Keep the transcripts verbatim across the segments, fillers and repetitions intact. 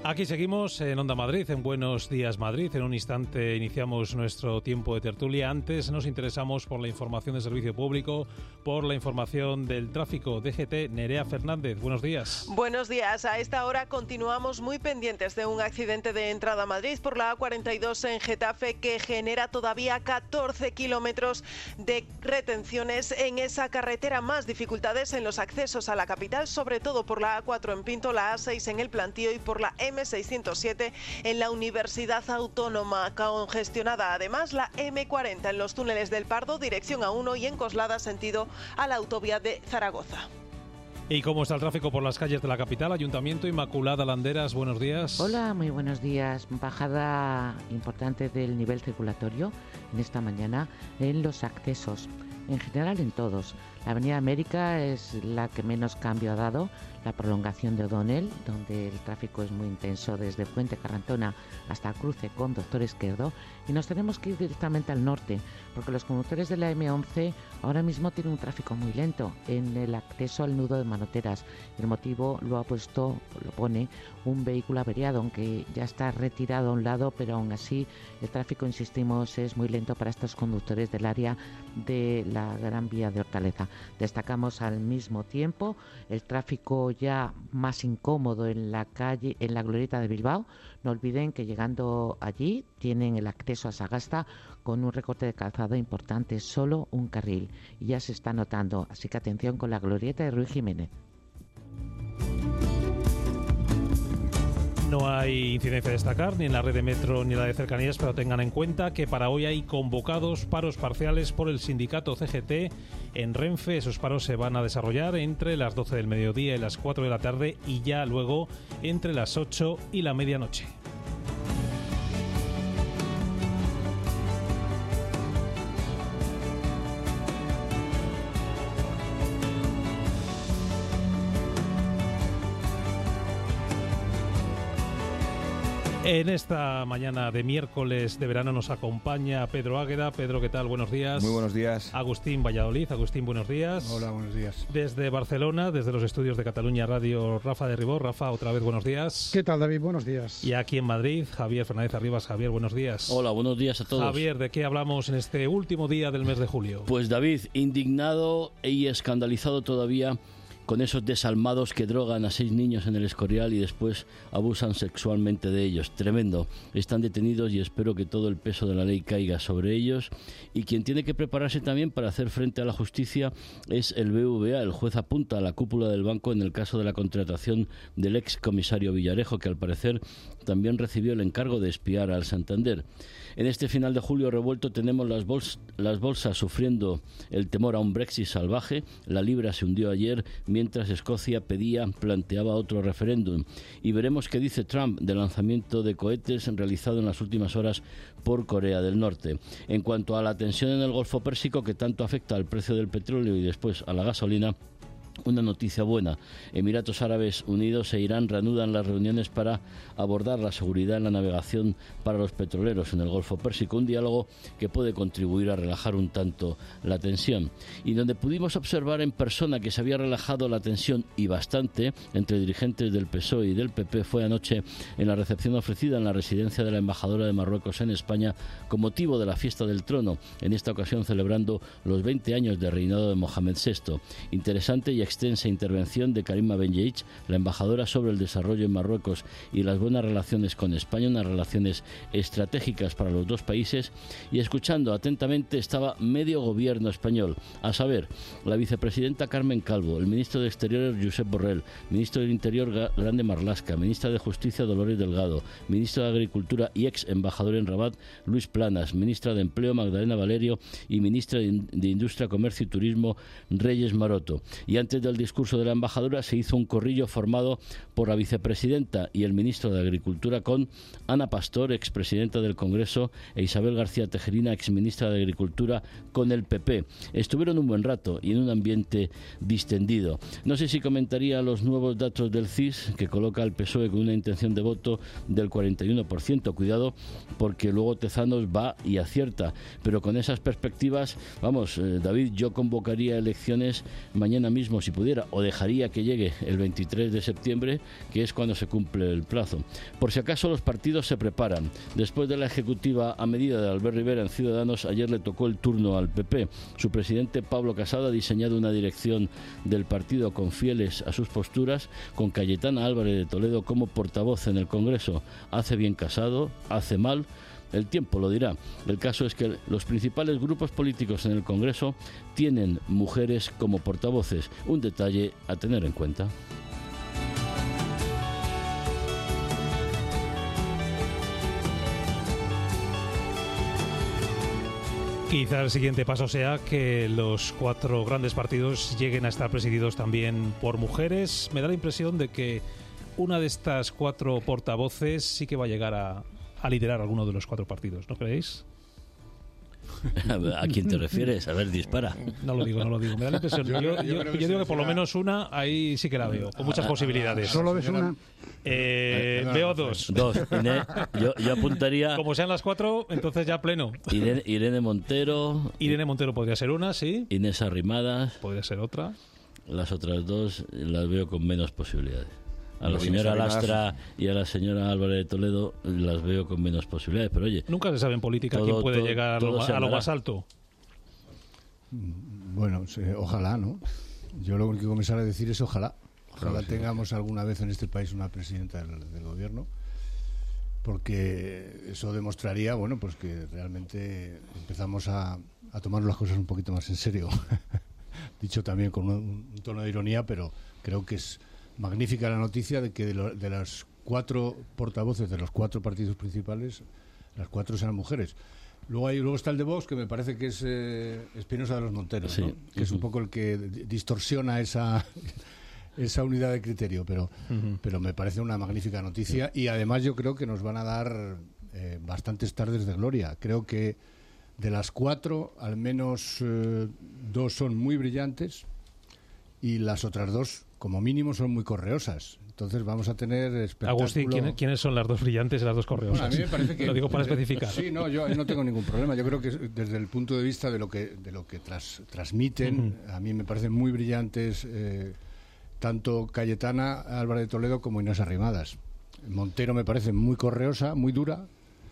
Aquí seguimos en Onda Madrid, en Buenos Días Madrid. En un instante iniciamos nuestro tiempo de tertulia. Antes nos interesamos por la información de servicio público, por la información del tráfico. D G T, Nerea Fernández, buenos días. Buenos días. A esta hora continuamos muy pendientes de un accidente de entrada a Madrid por la A cuarenta y dos en Getafe que genera todavía catorce kilómetros de retenciones en esa carretera. Más dificultades en los accesos a la capital, sobre todo por la A cuatro en Pinto, la A seis en El Plantío y por la eme seiscientos siete en la Universidad Autónoma. Congestionada además la eme cuarenta en los túneles del Pardo, dirección A uno, y en Coslada, sentido a la autovía de Zaragoza. ¿Y cómo está el tráfico por las calles de la capital? Ayuntamiento, Inmaculada Landeras, buenos días. Hola, muy buenos días. Bajada importante del nivel circulatorio en esta mañana en los accesos. En general en todos. La Avenida América es la que menos cambio ha dado, la prolongación de O'Donnell, donde el tráfico es muy intenso desde Fuente Carrantona hasta cruce con Doctor Esquerdo, y nos tenemos que ir directamente al norte, porque los conductores de la eme once ahora mismo tienen un tráfico muy lento en el acceso al nudo de Manoteras. El motivo lo ha puesto, lo pone, un vehículo averiado, aunque ya está retirado a un lado, pero aún así el tráfico, insistimos, es muy lento para estos conductores del área de la Gran Vía de Hortaleza. Destacamos al mismo tiempo el tráfico ya más incómodo en la calle, en la Glorieta de Bilbao. No olviden que llegando allí tienen el acceso a Sagasta con un recorte de calzado importante, solo un carril, y ya se está notando, así que atención con la Glorieta de Ruy Jiménez. No hay incidencia a destacar, ni en la red de metro ni en la de cercanías, pero tengan en cuenta que para hoy hay convocados paros parciales por el sindicato C G T en Renfe. Esos paros se van a desarrollar entre las doce del mediodía y las cuatro de la tarde, y ya luego entre las ocho y la medianoche. En esta mañana de miércoles de verano nos acompaña Pedro Águeda. Pedro, ¿qué tal? Buenos días. Muy buenos días. Agustín Valladolid. Agustín, buenos días. Hola, buenos días. Desde Barcelona, desde los estudios de Cataluña Radio, Rafa de Ribó. Rafa, otra vez buenos días. ¿Qué tal, David? Buenos días. Y aquí en Madrid, Javier Fernández Arribas. Javier, buenos días. Hola, buenos días a todos. Javier, ¿de qué hablamos en este último día del mes de julio? Pues David, indignado y escandalizado todavía con esos desalmados que drogan a seis niños en el Escorial y después abusan sexualmente de ellos. Tremendo. Están detenidos y espero que todo el peso de la ley caiga sobre ellos. Y quien tiene que prepararse también para hacer frente a la justicia es el B B V A. El juez apunta a la cúpula del banco en el caso de la contratación del ex comisario Villarejo, que al parecer también recibió el encargo de espiar al Santander. En este final de julio revuelto tenemos las, bols- las bolsas sufriendo el temor a un Brexit salvaje. La libra se hundió ayer, mientras Escocia pedía, planteaba otro referéndum. Y veremos qué dice Trump del lanzamiento de cohetes realizado en las últimas horas por Corea del Norte. En cuanto a la tensión en el Golfo Pérsico, que tanto afecta al precio del petróleo y después a la gasolina, una noticia buena. Emiratos Árabes Unidos e Irán reanudan las reuniones para abordar la seguridad en la navegación para los petroleros en el Golfo Pérsico, un diálogo que puede contribuir a relajar un tanto la tensión. Y donde pudimos observar en persona que se había relajado la tensión y bastante entre dirigentes del P S O E y del P P fue anoche en la recepción ofrecida en la residencia de la embajadora de Marruecos en España con motivo de la fiesta del trono, en esta ocasión celebrando los veinte años de reinado de Mohamed sexto. Interesante y extensa intervención de Karima Benjeich, la embajadora, sobre el desarrollo en Marruecos y las buenas relaciones con España, unas relaciones estratégicas para los dos países, y escuchando atentamente estaba medio gobierno español, a saber, la vicepresidenta Carmen Calvo, el ministro de Exteriores Josep Borrell, ministro del Interior Grande Marlaska, ministra de Justicia Dolores Delgado, ministro de Agricultura y ex embajador en Rabat Luis Planas, ministra de Empleo Magdalena Valerio y ministra de Industria, Comercio y Turismo Reyes Maroto. Y antes del discurso de la embajadora se hizo un corrillo formado por la vicepresidenta y el ministro de Agricultura con Ana Pastor, expresidenta del Congreso, e Isabel García Tejerina, exministra de Agricultura, con el P P. Estuvieron un buen rato y en un ambiente distendido. No sé si comentaría los nuevos datos del C I S, que coloca al P S O E con una intención de voto del cuarenta y uno por ciento. Cuidado, porque luego Tezanos va y acierta. Pero con esas perspectivas, vamos, eh, David, yo convocaría elecciones mañana mismo, como si pudiera, o dejaría que llegue el veintitrés de septiembre, que es cuando se cumple el plazo. Por si acaso los partidos se preparan. Después de la ejecutiva a medida de Albert Rivera en Ciudadanos, ayer le tocó el turno al P P. Su presidente Pablo Casado ha diseñado una dirección del partido con fieles a sus posturas, con Cayetana Álvarez de Toledo como portavoz en el Congreso. Hace bien Casado, hace mal. El tiempo lo dirá. El caso es que los principales grupos políticos en el Congreso tienen mujeres como portavoces. Un detalle a tener en cuenta. Quizá el siguiente paso sea que los cuatro grandes partidos lleguen a estar presididos también por mujeres. Me da la impresión de que una de estas cuatro portavoces sí que va a llegar a, a liderar alguno de los cuatro partidos, ¿no creéis? ¿A quién te refieres? A ver, dispara. No lo digo, no lo digo. Me da la impresión. Yo, yo, yo, yo digo que por lo menos una, ahí sí que la veo, con muchas posibilidades. ¿Solo ves una? Eh, veo dos. Dos. Inés, yo, yo apuntaría... Como sean las cuatro, entonces ya pleno. Irene, Irene Montero. Irene Montero podría ser una, sí. Inés Arrimadas. Podría ser otra. Las otras dos las veo con menos posibilidades. A la señora Lastra y a la señora Álvarez de Toledo las veo con menos posibilidades, pero oye... Nunca se sabe en política todo, quién puede todo, llegar todo a, lo, a lo más alto. Bueno, sí, ojalá, ¿no? Yo lo único que me sale a decir es ojalá. Ojalá claro, tengamos sí. alguna vez en este país una presidenta del, del gobierno, porque eso demostraría, bueno, pues que realmente empezamos a, a tomar las cosas un poquito más en serio. Dicho también con un, un tono de ironía, pero creo que es magnífica la noticia de que de, lo, de las cuatro portavoces de los cuatro partidos principales, las cuatro sean mujeres. Luego hay luego está el de Vox, que me parece que es eh, Espinosa de los Monteros, sí. ¿no? Que uh-huh. es un poco el que distorsiona esa esa unidad de criterio, pero uh-huh. pero me parece una magnífica noticia y además yo creo que nos van a dar eh, bastantes tardes de gloria. Creo que de las cuatro, al menos eh, dos son muy brillantes y las otras dos, como mínimo, son muy correosas. Entonces vamos a tener espectáculo... Agustín, ¿quién, ¿quiénes son las dos brillantes y las dos correosas? Bueno, a mí me parece que... Lo digo para especificar. Sí, no, yo no tengo ningún problema. Yo creo que desde el punto de vista de lo que de lo que tras, transmiten, uh-huh. a mí me parecen muy brillantes eh, tanto Cayetana Álvarez de Toledo como Inés Arrimadas. Montero me parece muy correosa, muy dura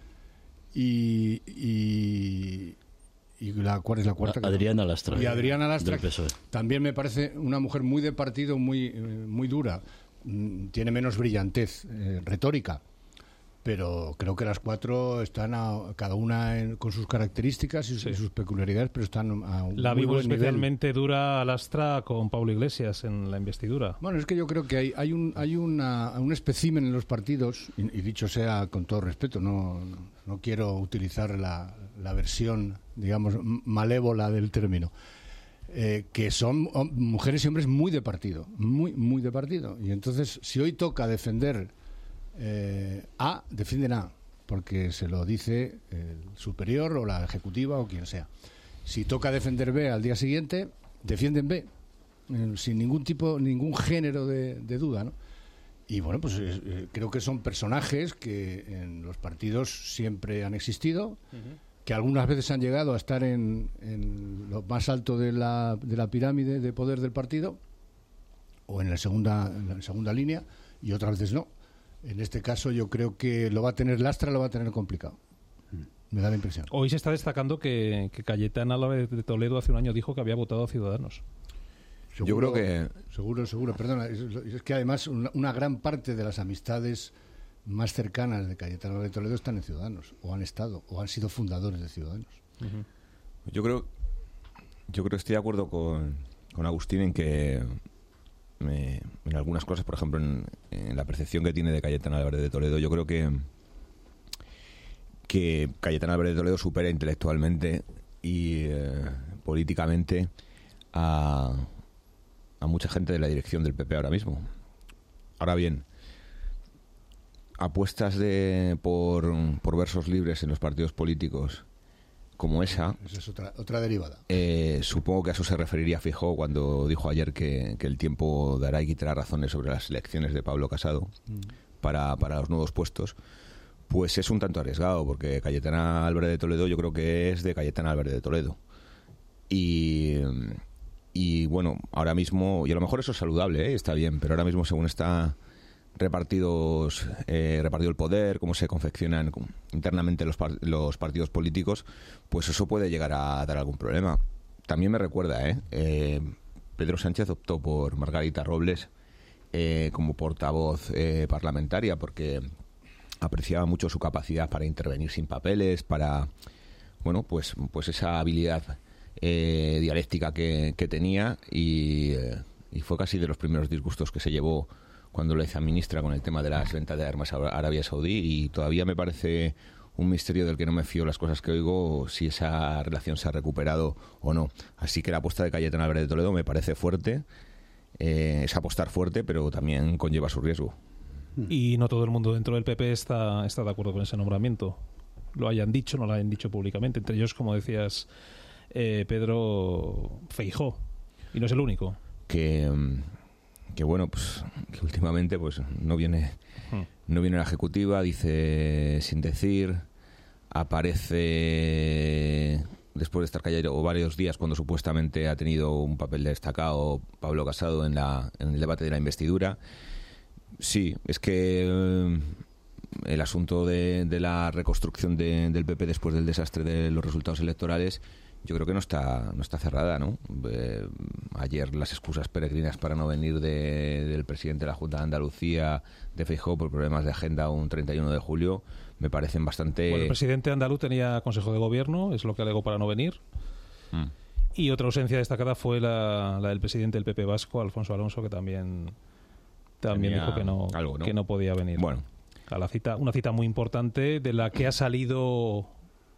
y... y ¿Y la, cuál es la cuarta? Adriana Lastra. Y Adriana Lastra también me parece una mujer muy de partido, muy, muy dura. Tiene menos brillantez eh, retórica, pero creo que las cuatro están a, cada una en, con sus características y, sí. y sus peculiaridades, pero están a un La muy vimos buen especialmente nivel. Dura a Lastra con Pablo Iglesias en la investidura. Bueno, es que yo creo que hay, hay, un, hay una, un espécimen en los partidos, y, y dicho sea con todo respeto, no, no quiero utilizar la, la versión, digamos, malévola del término, eh, que son mujeres y hombres muy de partido, muy, muy de partido. Y entonces, si hoy toca defender eh, A, defienden A, porque se lo dice el superior o la ejecutiva o quien sea. Si toca defender B al día siguiente, defienden B, eh, sin ningún tipo, ningún género de, de duda, ¿no? Y bueno, pues eh, creo que son personajes que en los partidos siempre han existido, uh-huh. que algunas veces han llegado a estar en, en lo más alto de la, de la pirámide de poder del partido, o en la segunda, en la segunda línea, y otras veces no. En este caso yo creo que lo va a tener Lastra, lo va a tener complicado. Me da la impresión. Hoy se está destacando que, que Cayetana Álvarez de Toledo hace un año dijo que había votado a Ciudadanos. Seguro, yo creo que... Seguro, seguro, perdona. Es, es que además una, una gran parte de las amistades más cercanas de Cayetana Álvarez de Toledo están en Ciudadanos, o han estado, o han sido fundadores de Ciudadanos. Uh-huh. Yo creo yo creo que estoy de acuerdo con, con Agustín en que me, en algunas cosas, por ejemplo, en, en la percepción que tiene de Cayetana Álvarez de Toledo, yo creo que que Cayetana Álvarez de Toledo supera intelectualmente y eh, políticamente a, a mucha gente de la dirección del P P ahora mismo. Ahora bien, apuestas de por, por versos libres en los partidos políticos como esa... Esa es otra, otra derivada. Eh, supongo que a eso se referiría Feijóo cuando dijo ayer que, que el tiempo dará y quitará razones sobre las elecciones de Pablo Casado mm. para, para los nuevos puestos. Pues es un tanto arriesgado, porque Cayetana Álvarez de Toledo yo creo que es de Cayetana Álvarez de Toledo. Y, y bueno, ahora mismo, y a lo mejor eso es saludable, ¿eh? Está bien, pero ahora mismo según está repartidos eh, repartido el poder, cómo se confeccionan internamente los, par los partidos políticos, pues eso puede llegar a dar algún problema. También me recuerda, ¿eh? Eh, Pedro Sánchez optó por Margarita Robles eh, como portavoz eh, parlamentaria porque apreciaba mucho su capacidad para intervenir sin papeles, para, bueno, pues, pues esa habilidad eh, dialéctica que, que tenía y, eh, y fue casi de los primeros disgustos que se llevó cuando lo hizo ministra con el tema de las ventas de armas a Arabia Saudí, y todavía me parece un misterio del que no me fío las cosas que oigo, si esa relación se ha recuperado o no. Así que la apuesta de Cayetana Álvarez de Toledo me parece fuerte, eh, es apostar fuerte, pero también conlleva su riesgo. Y no todo el mundo dentro del P P está, está de acuerdo con ese nombramiento. Lo hayan dicho, no lo hayan dicho públicamente. Entre ellos, como decías, eh, Pedro Feijóo. Y no es el único. Que, que bueno, pues que últimamente pues no viene, hmm. no viene la ejecutiva, dice sin decir, aparece después de estar callado varios días cuando supuestamente ha tenido un papel destacado Pablo Casado en, la, en el debate de la investidura. Sí, es que eh, el asunto de, de la reconstrucción de, del P P después del desastre de los resultados electorales, yo creo que no está no está cerrada, ¿no? Eh, ayer las excusas peregrinas para no venir de, del presidente de la Junta de Andalucía, de Feijóo, por problemas de agenda un treinta y uno de julio, me parecen bastante... Bueno, el presidente andaluz tenía consejo de gobierno, es lo que alegó para no venir. Mm. Y otra ausencia destacada fue la, la del presidente del P P vasco, Alfonso Alonso, que también... También dijo que no, algo, ¿no? que no podía venir. Bueno. A la cita, una cita muy importante de la que ha salido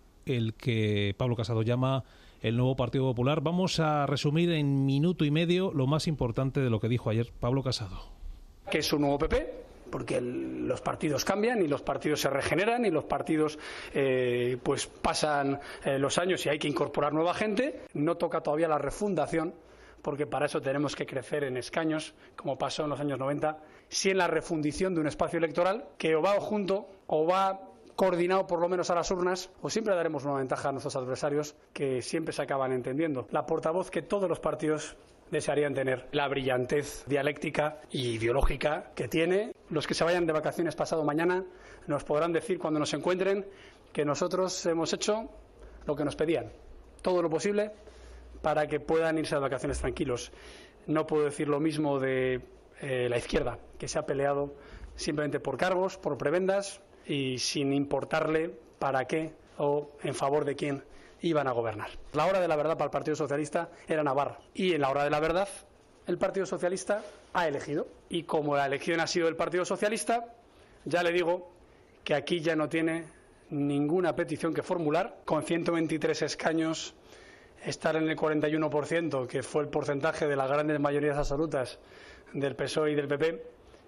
el que Pablo Casado llama el nuevo Partido Popular. Vamos a resumir en minuto y medio lo más importante de lo que dijo ayer Pablo Casado. Que es un nuevo P P, porque el, los partidos cambian y los partidos se regeneran y los partidos eh, pues pasan eh, los años y hay que incorporar nueva gente. No toca todavía la refundación, porque para eso tenemos que crecer en escaños, como pasó en los años noventa, sí en la refundición de un espacio electoral que o va junto o va coordinado por lo menos a las urnas, o siempre daremos una ventaja a nuestros adversarios que siempre se acaban entendiendo. La portavoz que todos los partidos desearían tener, la brillantez dialéctica y ideológica que tiene. Los que se vayan de vacaciones pasado mañana nos podrán decir cuando nos encuentren que nosotros hemos hecho lo que nos pedían, todo lo posible para que puedan irse de vacaciones tranquilos. No puedo decir lo mismo de eh, la izquierda, que se ha peleado simplemente por cargos, por prebendas y sin importarle para qué o en favor de quién iban a gobernar. La hora de la verdad para el Partido Socialista era Navarra, y en la hora de la verdad el Partido Socialista ha elegido, y como la elección ha sido del Partido Socialista, ya le digo que aquí ya no tiene ninguna petición que formular. Con ciento veintitrés escaños, estar en el cuarenta y uno por ciento, que fue el porcentaje de las grandes mayorías absolutas del P S O E y del P P,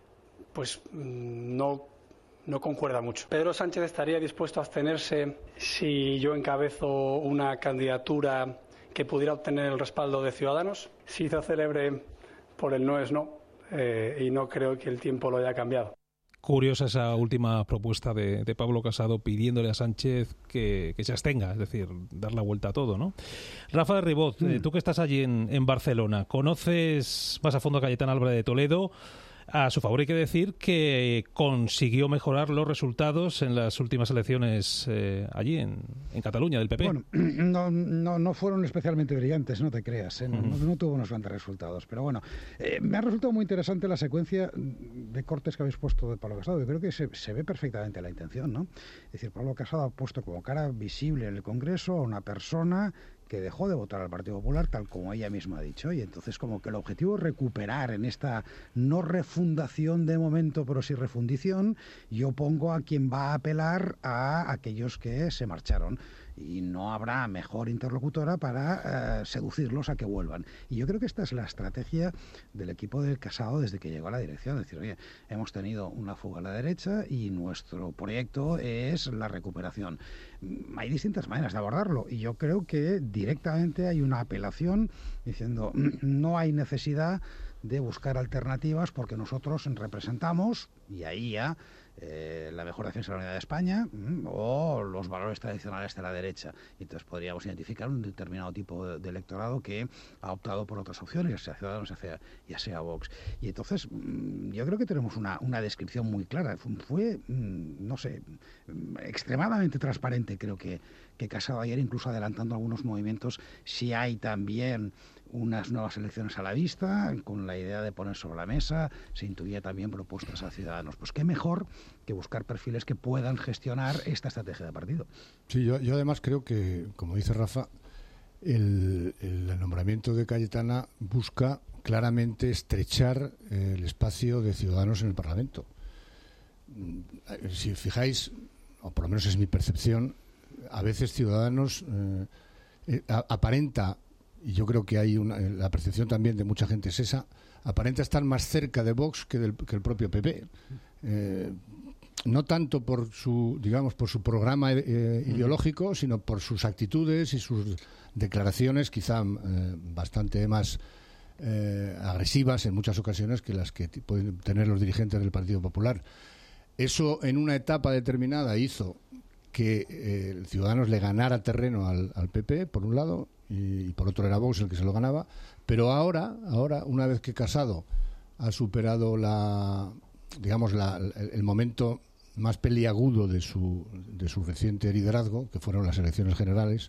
pues no, no concuerda mucho. Pedro Sánchez estaría dispuesto a abstenerse si yo encabezo una candidatura que pudiera obtener el respaldo de Ciudadanos. Se hizo célebre por el no es no, eh, y no creo que el tiempo lo haya cambiado. Curiosa esa última propuesta de, de Pablo Casado pidiéndole a Sánchez que, que se abstenga, es decir, dar la vuelta a todo, ¿no? Rafa de Ribot, mm. eh, tú que estás allí en, en Barcelona, ¿conoces más a fondo a Cayetana Álvarez de Toledo? A su favor hay que decir que consiguió mejorar los resultados en las últimas elecciones eh, allí en, en Cataluña del P P. Bueno, no, no, no fueron especialmente brillantes, no te creas, ¿eh? no, uh-huh. no, no tuvo unos grandes resultados. Pero bueno, eh, me ha resultado muy interesante la secuencia de cortes que habéis puesto de Pablo Casado. Yo creo que se, se ve perfectamente la intención, ¿no? Es decir, Pablo Casado ha puesto como cara visible en el Congreso a una persona que dejó de votar al Partido Popular, tal como ella misma ha dicho, y entonces como que el objetivo es recuperar en esta no refundación de momento, pero sí refundición. Yo pongo a quien va a apelar a aquellos que se marcharon, y no habrá mejor interlocutora para eh, seducirlos a que vuelvan. Y yo creo que esta es la estrategia del equipo del Casado desde que llegó a la dirección, es decir, oye, hemos tenido una fuga a la derecha y nuestro proyecto es la recuperación. Hay distintas maneras de abordarlo, y yo creo que directamente hay una apelación diciendo no hay necesidad de buscar alternativas porque nosotros representamos, y ahí ya eh, la mejor defensa de la unidad de España mm, o los valores tradicionales de la derecha. Y entonces podríamos identificar un determinado tipo de, de electorado que ha optado por otras opciones, ya sea Ciudadanos, ya sea, ya sea Vox. Y entonces mm, yo creo que tenemos una, una descripción muy clara. Fue, fue mm, no sé, extremadamente transparente, creo que, que Casado ayer, incluso adelantando algunos movimientos. Si hay también unas nuevas elecciones a la vista, con la idea de poner sobre la mesa, se intuía también propuestas a Ciudadanos. Pues qué mejor que buscar perfiles que puedan gestionar esta estrategia de partido. Sí, yo, yo además creo que, como dice Rafa, el, el nombramiento de Cayetana busca claramente estrechar eh, el espacio de Ciudadanos en el Parlamento. Si fijáis, o por lo menos es mi percepción, a veces Ciudadanos eh, eh, aparenta, y yo creo que hay una, la percepción también de mucha gente es esa, aparenta estar más cerca de Vox que del que el propio P P. Eh, no tanto por su, digamos, por su programa eh, ideológico, sino por sus actitudes y sus declaraciones, quizá eh, bastante más eh, agresivas en muchas ocasiones que las que pueden tener los dirigentes del Partido Popular. Eso en una etapa determinada hizo que eh, el Ciudadanos le ganara terreno al, al P P, por un lado, y, y por otro era Vox el que se lo ganaba, pero ahora, ahora una vez que Casado ha superado la, digamos, la, el, el momento más peliagudo de su, de su reciente liderazgo, que fueron las elecciones generales,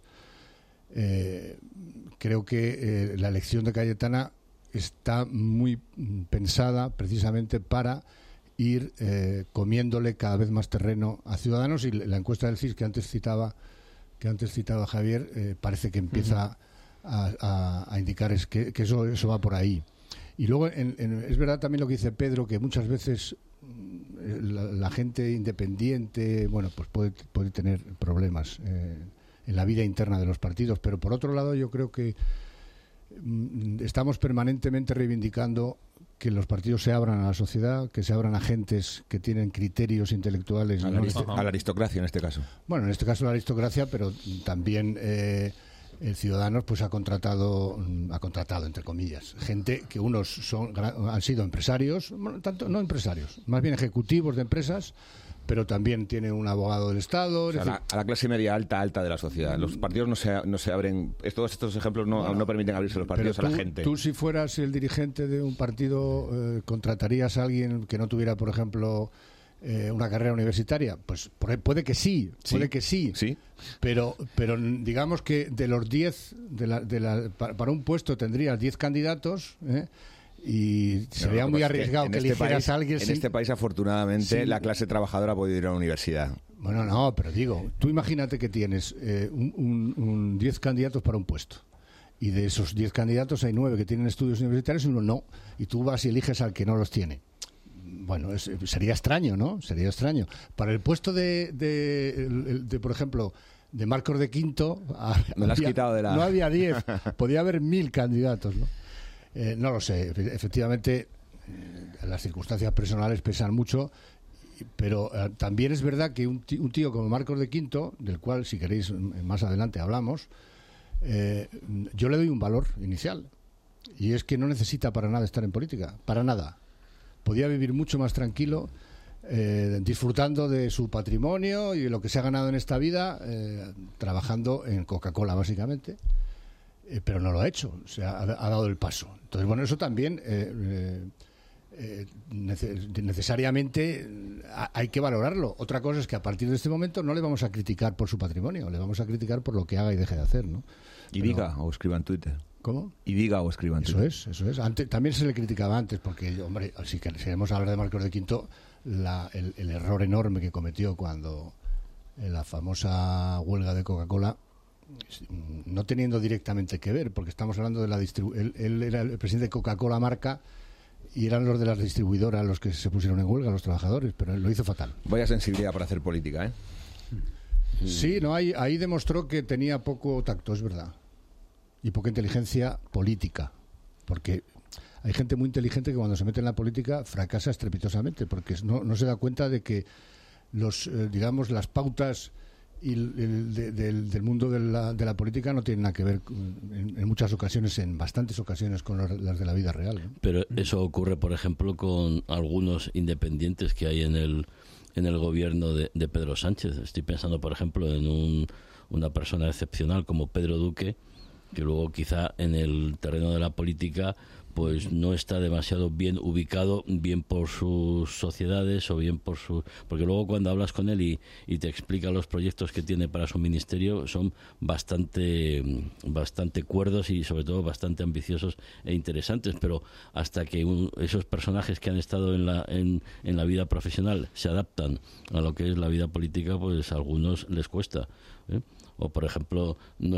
eh, creo que eh, la elección de Cayetana está muy pensada precisamente para ir eh, comiéndole cada vez más terreno a Ciudadanos, y la encuesta del C I S que antes citaba que antes citaba Javier eh, parece que empieza uh-huh. a, a, a indicar es que, que eso eso va por ahí. Y luego en, en, es verdad también lo que dice Pedro, que muchas veces la, la gente independiente, bueno, pues puede, puede tener problemas eh, en la vida interna de los partidos, pero por otro lado yo creo que mm, estamos permanentemente reivindicando que los partidos se abran a la sociedad, que se abran a gentes que tienen criterios intelectuales. A la, arist- a la aristocracia en este caso. Bueno, en este caso la aristocracia, pero también eh, el Ciudadanos pues ha contratado, ha contratado entre comillas, gente que unos son han sido empresarios, bueno, tanto no empresarios, más bien ejecutivos de empresas, pero también tiene un abogado del Estado. O sea, a, la, a la clase media alta, alta de la sociedad. Los partidos no se, no se abren, todos estos ejemplos no, bueno, no permiten abrirse los partidos tú, a la gente. Tú, si fueras el dirigente de un partido, eh, ¿contratarías a alguien que no tuviera, por ejemplo, eh, una carrera universitaria? Pues puede que sí, puede sí, que sí, sí. Pero, pero digamos que de los diez, de la, de la, para, para un puesto tendrías diez candidatos, ¿eh? Y sería no, muy arriesgado que, que este eligieras país, a alguien. En sin... este país, afortunadamente, sí. la clase trabajadora ha podido ir a la universidad. Bueno, no, pero digo, tú imagínate que tienes eh, un, un, un diez candidatos para un puesto. Y de esos diez candidatos hay nueve que tienen estudios universitarios y uno no. Y tú vas y eliges al que no los tiene. Bueno, es, sería extraño, ¿no? Sería extraño. Para el puesto de, de, de, de por ejemplo, de Marcos de Quinto, Me lo has quitado de la... no había diez, podía haber mil candidatos, ¿no? Eh, no lo sé, efectivamente eh, las circunstancias personales pesan mucho, pero eh, también es verdad que un tío, un tío como Marcos de Quinto, del cual si queréis más adelante hablamos, eh, yo le doy un valor inicial, y es que no necesita para nada estar en política, para nada. Podía vivir mucho más tranquilo, eh, disfrutando de su patrimonio y de lo que se ha ganado en esta vida, eh, trabajando en Coca-Cola básicamente. Eh, pero no lo ha hecho, o sea, ha, ha dado el paso. Entonces, bueno, eso también eh, eh, neces- necesariamente hay que valorarlo. Otra cosa es que a partir de este momento no le vamos a criticar por su patrimonio, le vamos a criticar por lo que haga y deje de hacer, ¿no? Y pero... diga o escriba en Twitter. ¿Cómo? Y diga o escriba en eso Twitter. Eso es, eso es. Antes, también se le criticaba antes, porque, hombre, si queremos hablar de Marcos de Quinto, la, el, el error enorme que cometió cuando en la famosa huelga de Coca-Cola, no teniendo directamente que ver, porque estamos hablando de la distribución. Él, él era el presidente de Coca-Cola marca y eran los de las distribuidoras los que se pusieron en huelga, los trabajadores, pero él lo hizo fatal. Vaya sensibilidad para hacer política, ¿eh? Sí, no, ahí, ahí demostró que tenía poco tacto, es verdad, y poca inteligencia política, porque hay gente muy inteligente que cuando se mete en la política fracasa estrepitosamente, porque no, no se da cuenta de que los, eh, digamos, las pautas y el, el, de, del, del mundo de la, de la política no tienen nada que ver en, en muchas ocasiones, en bastantes ocasiones, con los, las de la vida real, ¿no? Pero eso ocurre, por ejemplo, con algunos independientes que hay en el en el gobierno de, de Pedro Sánchez. Estoy pensando, por ejemplo, en un, una persona excepcional como Pedro Duque, que luego quizá en el terreno de la política pues no está demasiado bien ubicado, bien por sus sociedades o bien por su... Porque luego cuando hablas con él y, y te explica los proyectos que tiene para su ministerio, son bastante, bastante cuerdos y sobre todo bastante ambiciosos e interesantes, pero hasta que un, esos personajes que han estado en la, en, en la vida profesional se adaptan a lo que es la vida política, pues a algunos les cuesta, ¿eh? O por ejemplo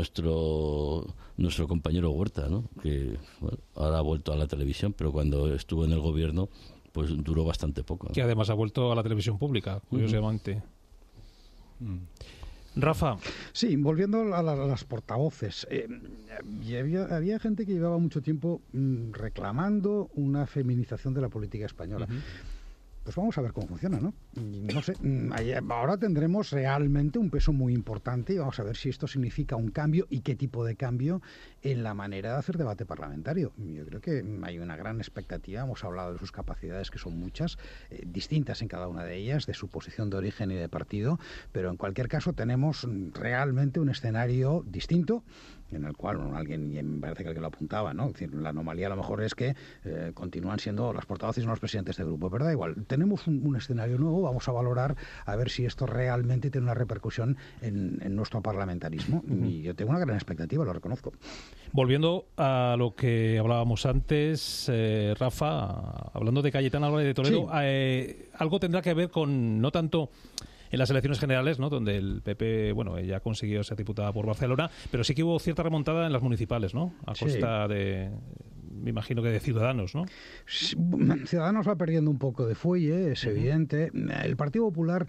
nuestro nuestro compañero Huerta, ¿no? Que bueno, ahora ha vuelto a la televisión, pero cuando estuvo en el gobierno pues duró bastante poco, ¿no? Que además ha vuelto a la televisión pública, curiosamente. Uh-huh. Rafa. Sí, volviendo a, la, a las portavoces, eh, y había, había gente que llevaba mucho tiempo mmm, reclamando una feminización de la política española. Uh-huh. Pues vamos a ver cómo funciona, ¿no? No sé, ahora tendremos realmente un peso muy importante y vamos a ver si esto significa un cambio y qué tipo de cambio en la manera de hacer debate parlamentario. Yo creo que hay una gran expectativa, hemos hablado de sus capacidades, que son muchas, eh, distintas en cada una de ellas, de su posición de origen y de partido, pero en cualquier caso tenemos realmente un escenario distinto, en el cual bueno, alguien, y me parece que alguien lo apuntaba, ¿no? Es decir, la anomalía a lo mejor es que eh, continúan siendo las portavoces y no los presidentes de grupo, pero da igual. Tenemos un, un escenario nuevo, vamos a valorar a ver si esto realmente tiene una repercusión en, en nuestro parlamentarismo. Uh-huh. Y yo tengo una gran expectativa, lo reconozco. Volviendo a lo que hablábamos antes, eh, Rafa, hablando de Cayetana Álvarez de Toledo, sí. eh, algo tendrá que ver con, no tanto en las elecciones generales, ¿no? Donde el P P, bueno, ella consiguió ser diputada por Barcelona, pero sí que hubo cierta remontada en las municipales, ¿no? A costa sí. de, me imagino que de Ciudadanos, ¿no? Ciudadanos va perdiendo un poco de fuelle, es uh-huh. evidente. El Partido Popular,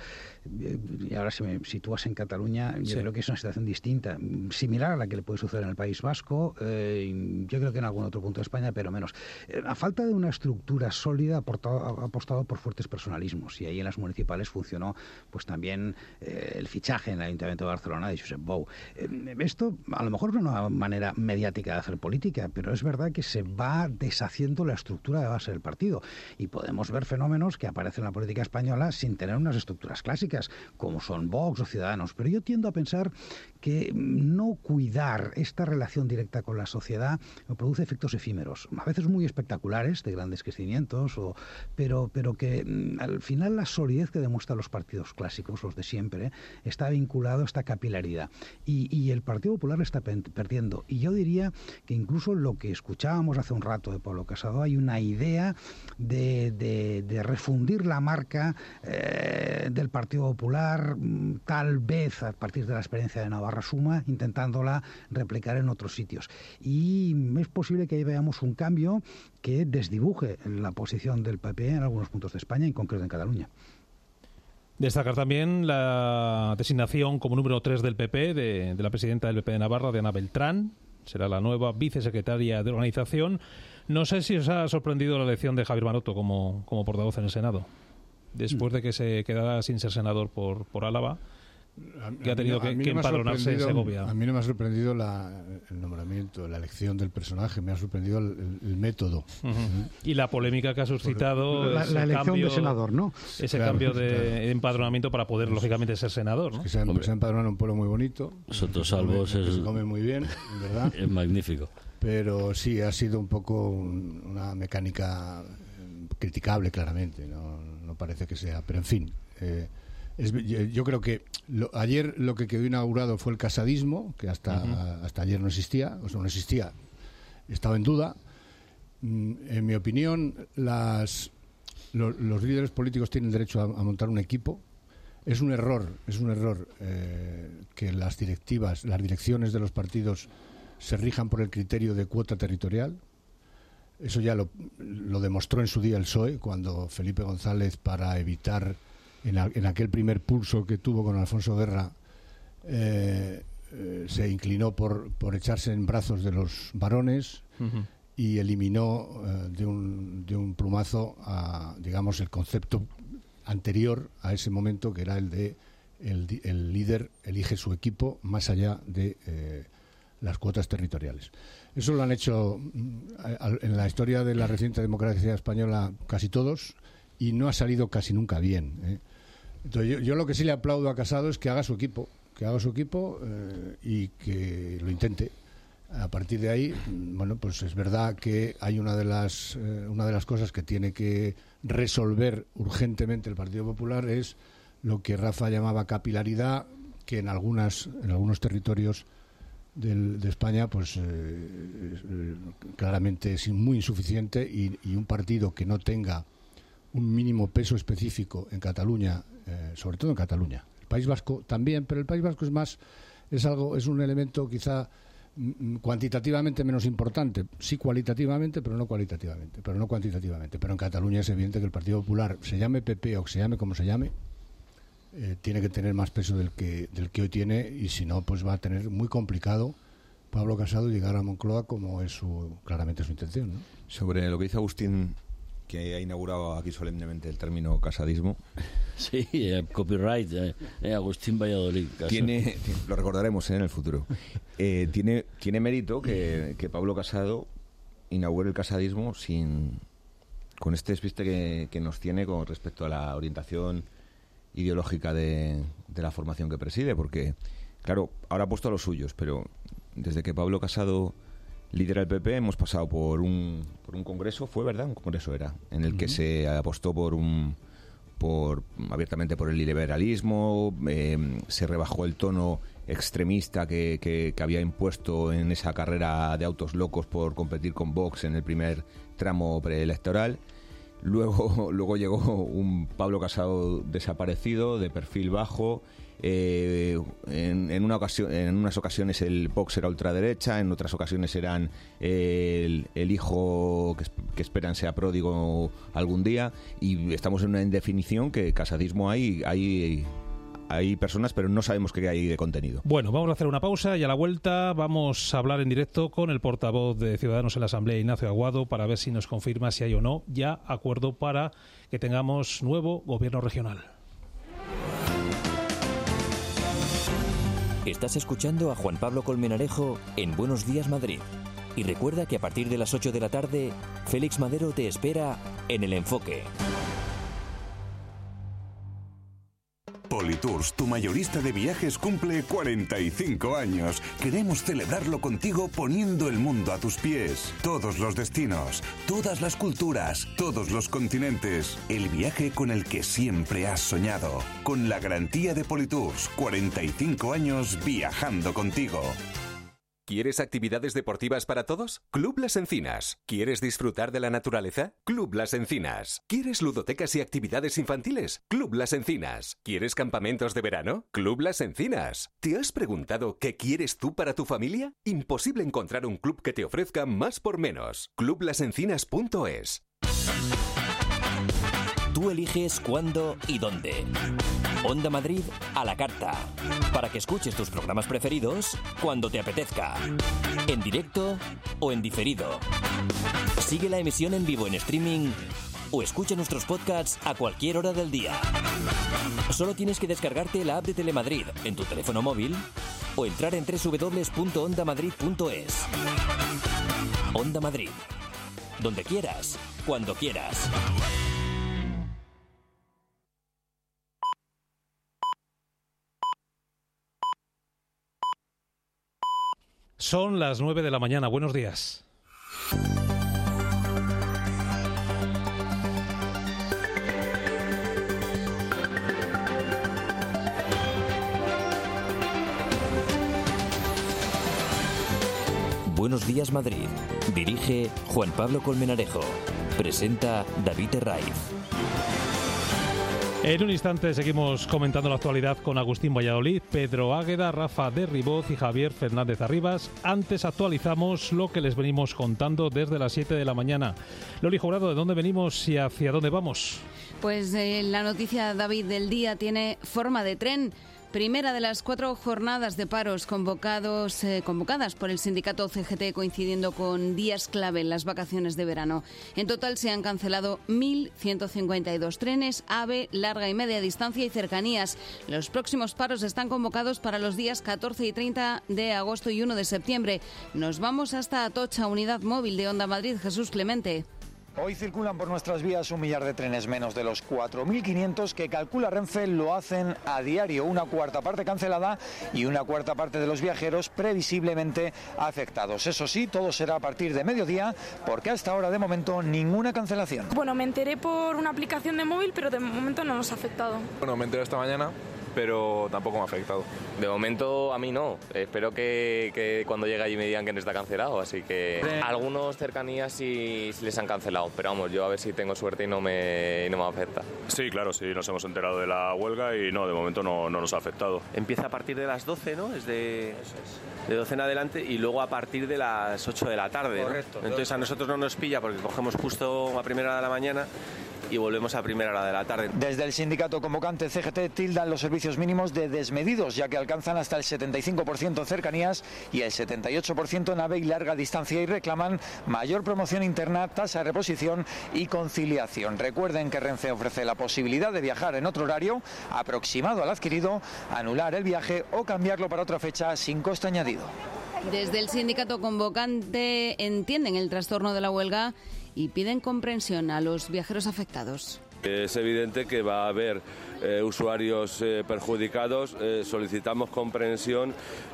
y ahora si me sitúas en Cataluña, yo sí. creo que es una situación distinta, similar a la que le puede suceder en el País Vasco, eh, yo creo que en algún otro punto de España, pero menos. Eh, a falta de una estructura sólida, ha apostado por fuertes personalismos, y ahí en las municipales funcionó pues también eh, el fichaje en el Ayuntamiento de Barcelona de Josep Bou. Eh, esto a lo mejor no es una manera mediática de hacer política, pero es verdad que se va deshaciendo la estructura de base del partido y podemos ver fenómenos que aparecen en la política española sin tener unas estructuras clásicas, como son Vox o Ciudadanos. Pero yo tiendo a pensar que no cuidar esta relación directa con la sociedad produce efectos efímeros, a veces muy espectaculares, de grandes crecimientos, o, pero, pero que al final la solidez que demuestran los partidos clásicos, los de siempre, está vinculado a esta capilaridad. Y, y el Partido Popular está perdiendo. Y yo diría que incluso lo que escuchábamos hace un rato de Pablo Casado, hay una idea de, de, de refundir la marca eh, del Partido Popular, tal vez a partir de la experiencia de Navarra Suma, intentándola replicar en otros sitios. Y es posible que ahí veamos un cambio que desdibuje la posición del P P en algunos puntos de España, en concreto en Cataluña. Destacar también la designación como número tres del P P de, de la presidenta del P P de Navarra, de Ana Beltrán. Será la nueva vicesecretaria de organización. No sé si os ha sorprendido la elección de Javier Maroto como, como portavoz en el Senado, después de que se quedara sin ser senador por, por Álava, que ha tenido que, que empadronarse en Segovia. A mí no me ha sorprendido la, el nombramiento, la elección del personaje, me ha sorprendido el, el método. Uh-huh. ¿Mm? Y la polémica que ha suscitado la, la elección cambio, de senador, ¿no? Ese claro, cambio de claro. empadronamiento para poder, lógicamente, ser senador, ¿no? Es que se, ha, se ha empadronado en un pueblo muy bonito. Sotosalvos se, es... se come muy bien, ¿verdad? Es magnífico. Pero sí, ha sido un poco un, una mecánica criticable, claramente. No, no parece que sea, pero en fin... Eh, Es, yo creo que lo, ayer lo que quedó inaugurado fue el casadismo, que hasta, uh-huh. hasta ayer no existía, o sea, no existía, estaba en duda. En mi opinión, las, lo, los líderes políticos tienen derecho a, a montar un equipo. Es un error, es un error eh, que las directivas, las direcciones de los partidos se rijan por el criterio de cuota territorial. Eso ya lo, lo demostró en su día el P S O E, cuando Felipe González, para evitar... En, a, en aquel primer pulso que tuvo con Alfonso Guerra, eh, eh, se inclinó por, por echarse en brazos de los varones uh-huh. y eliminó eh, de, un, de un plumazo, a, digamos, el concepto anterior a ese momento, que era el de el, el líder elige su equipo más allá de eh, las cuotas territoriales. Eso lo han hecho en la historia de la reciente democracia española casi todos, y no ha salido casi nunca bien, ¿eh? Entonces, yo, yo lo que sí le aplaudo a Casado es que haga su equipo, que haga su equipo eh, y que lo intente. A partir de ahí, bueno, pues es verdad que hay una de las eh, una de las cosas que tiene que resolver urgentemente el Partido Popular es lo que Rafa llamaba capilaridad, que en algunas en algunos territorios del, de España, pues eh, eh, claramente es muy insuficiente y, y un partido que no tenga un mínimo peso específico en Cataluña, eh, sobre todo en Cataluña, el País Vasco también, pero el País Vasco es más es algo es un elemento quizá cuantitativamente menos importante, sí cualitativamente, pero no cualitativamente, pero no cuantitativamente. Pero en Cataluña es evidente que el Partido Popular, se llame P P o se llame como se llame, eh, tiene que tener más peso del que del que hoy tiene, y si no, pues va a tener muy complicado Pablo Casado llegar a Moncloa, como es su claramente su intención, ¿no? Sobre lo que dice Agustín, que ha inaugurado aquí solemnemente el término casadismo. Sí, eh, copyright, eh, eh, Agustín Valladolid. Tiene, lo recordaremos eh, en el futuro. Eh, tiene, tiene mérito que, que Pablo Casado inaugure el casadismo sin con este despiste que, que nos tiene con respecto a la orientación ideológica de, de la formación que preside, porque, claro, ahora ha puesto a los suyos, pero desde que Pablo Casado lidera el P P hemos pasado por un por un congreso, fue verdad, un congreso era, en el uh-huh. que se apostó por un por abiertamente por el liberalismo, eh, se rebajó el tono extremista que, que, que había impuesto en esa carrera de autos locos por competir con Vox en el primer tramo preelectoral. Luego, luego llegó un Pablo Casado desaparecido, de perfil bajo. Eh, en, en, una ocasión, en unas ocasiones el Vox era ultraderecha, en otras ocasiones eran eh, el, el hijo que, que esperan sea pródigo algún día, y estamos en una indefinición que casadismo hay, hay, hay personas, pero no sabemos qué hay de contenido. Bueno, vamos a hacer una pausa y a la vuelta vamos a hablar en directo con el portavoz de Ciudadanos en la Asamblea, Ignacio Aguado, para ver si nos confirma si hay o no ya acuerdo para que tengamos nuevo gobierno regional. Estás escuchando a Juan Pablo Colmenarejo en Buenos Días Madrid. Y recuerda que a partir de las ocho de la tarde, Félix Madero te espera en El Enfoque. Politours, tu mayorista de viajes, cumple cuarenta y cinco años. Queremos celebrarlo contigo poniendo el mundo a tus pies. Todos los destinos, todas las culturas, todos los continentes. El viaje con el que siempre has soñado. Con la garantía de Politours, cuarenta y cinco años viajando contigo. ¿Quieres actividades deportivas para todos? Club Las Encinas. ¿Quieres disfrutar de la naturaleza? Club Las Encinas. ¿Quieres ludotecas y actividades infantiles? Club Las Encinas. ¿Quieres campamentos de verano? Club Las Encinas. ¿Te has preguntado qué quieres tú para tu familia? Imposible encontrar un club que te ofrezca más por menos. club las encinas punto es. Tú eliges cuándo y dónde. Onda Madrid a la carta. Para que escuches tus programas preferidos cuando te apetezca. En directo o en diferido. Sigue la emisión en vivo en streaming o escucha nuestros podcasts a cualquier hora del día. Solo tienes que descargarte la app de Telemadrid en tu teléfono móvil o entrar en doble u doble u doble u punto onda madrid punto es. Onda Madrid. Donde quieras, cuando quieras. Son las nueve de la mañana. Buenos días. Buenos días Madrid. Dirige Juan Pablo Colmenarejo. Presenta David Herraiz. En un instante seguimos comentando la actualidad con Agustín Valladolid, Pedro Águeda, Rafa de Riboz y Javier Fernández Arribas. Antes actualizamos lo que les venimos contando desde las siete de la mañana. Loli Jurado, ¿de dónde venimos y hacia dónde vamos? Pues eh, la noticia, David, del día tiene forma de tren. Primera de las cuatro jornadas de paros convocados, eh, convocadas por el sindicato C G T, coincidiendo con días clave en las vacaciones de verano. En total se han cancelado mil ciento cincuenta y dos trenes, AVE, larga y media distancia y cercanías. Los próximos paros están convocados para los días catorce y treinta de agosto y uno de septiembre. Nos vamos hasta Atocha, unidad móvil de Onda Madrid. Jesús Clemente. Hoy circulan por nuestras vías un millar de trenes menos de los cuatro mil quinientos que calcula Renfe lo hacen a diario, una cuarta parte cancelada y una cuarta parte de los viajeros previsiblemente afectados. Eso sí, todo será a partir de mediodía porque hasta ahora de momento ninguna cancelación. Bueno, me enteré por una aplicación de móvil, pero de momento no nos ha afectado. Bueno, me enteré esta mañana, pero tampoco me ha afectado. De momento a mí no. Espero que, que cuando llegue allí me digan que no está cancelado, así que algunos cercanías sí, sí les han cancelado, pero vamos, yo a ver si tengo suerte y no me, y no me afecta. Sí, claro, sí, nos hemos enterado de la huelga y no, de momento no, no nos ha afectado. Empieza a partir de las doce, ¿no? Es de, de doce en adelante y luego a partir de las ocho de la tarde, ¿no? Correcto. Entonces a nosotros no nos pilla porque cogemos justo a primera hora de la mañana y volvemos a primera hora de la tarde. Desde el sindicato convocante C G T tildan los servicios mínimos de desmedidos, ya que alcanzan hasta el setenta y cinco por ciento cercanías y el setenta y ocho por ciento nave y larga distancia y reclaman mayor promoción interna, tasa de reposición y conciliación. Recuerden que Renfe ofrece la posibilidad de viajar en otro horario aproximado al adquirido, anular el viaje o cambiarlo para otra fecha sin coste añadido. Desde el sindicato convocante entienden el trastorno de la huelga y piden comprensión a los viajeros afectados. Es evidente que va a haber eh, usuarios eh, perjudicados, eh, solicitamos comprensión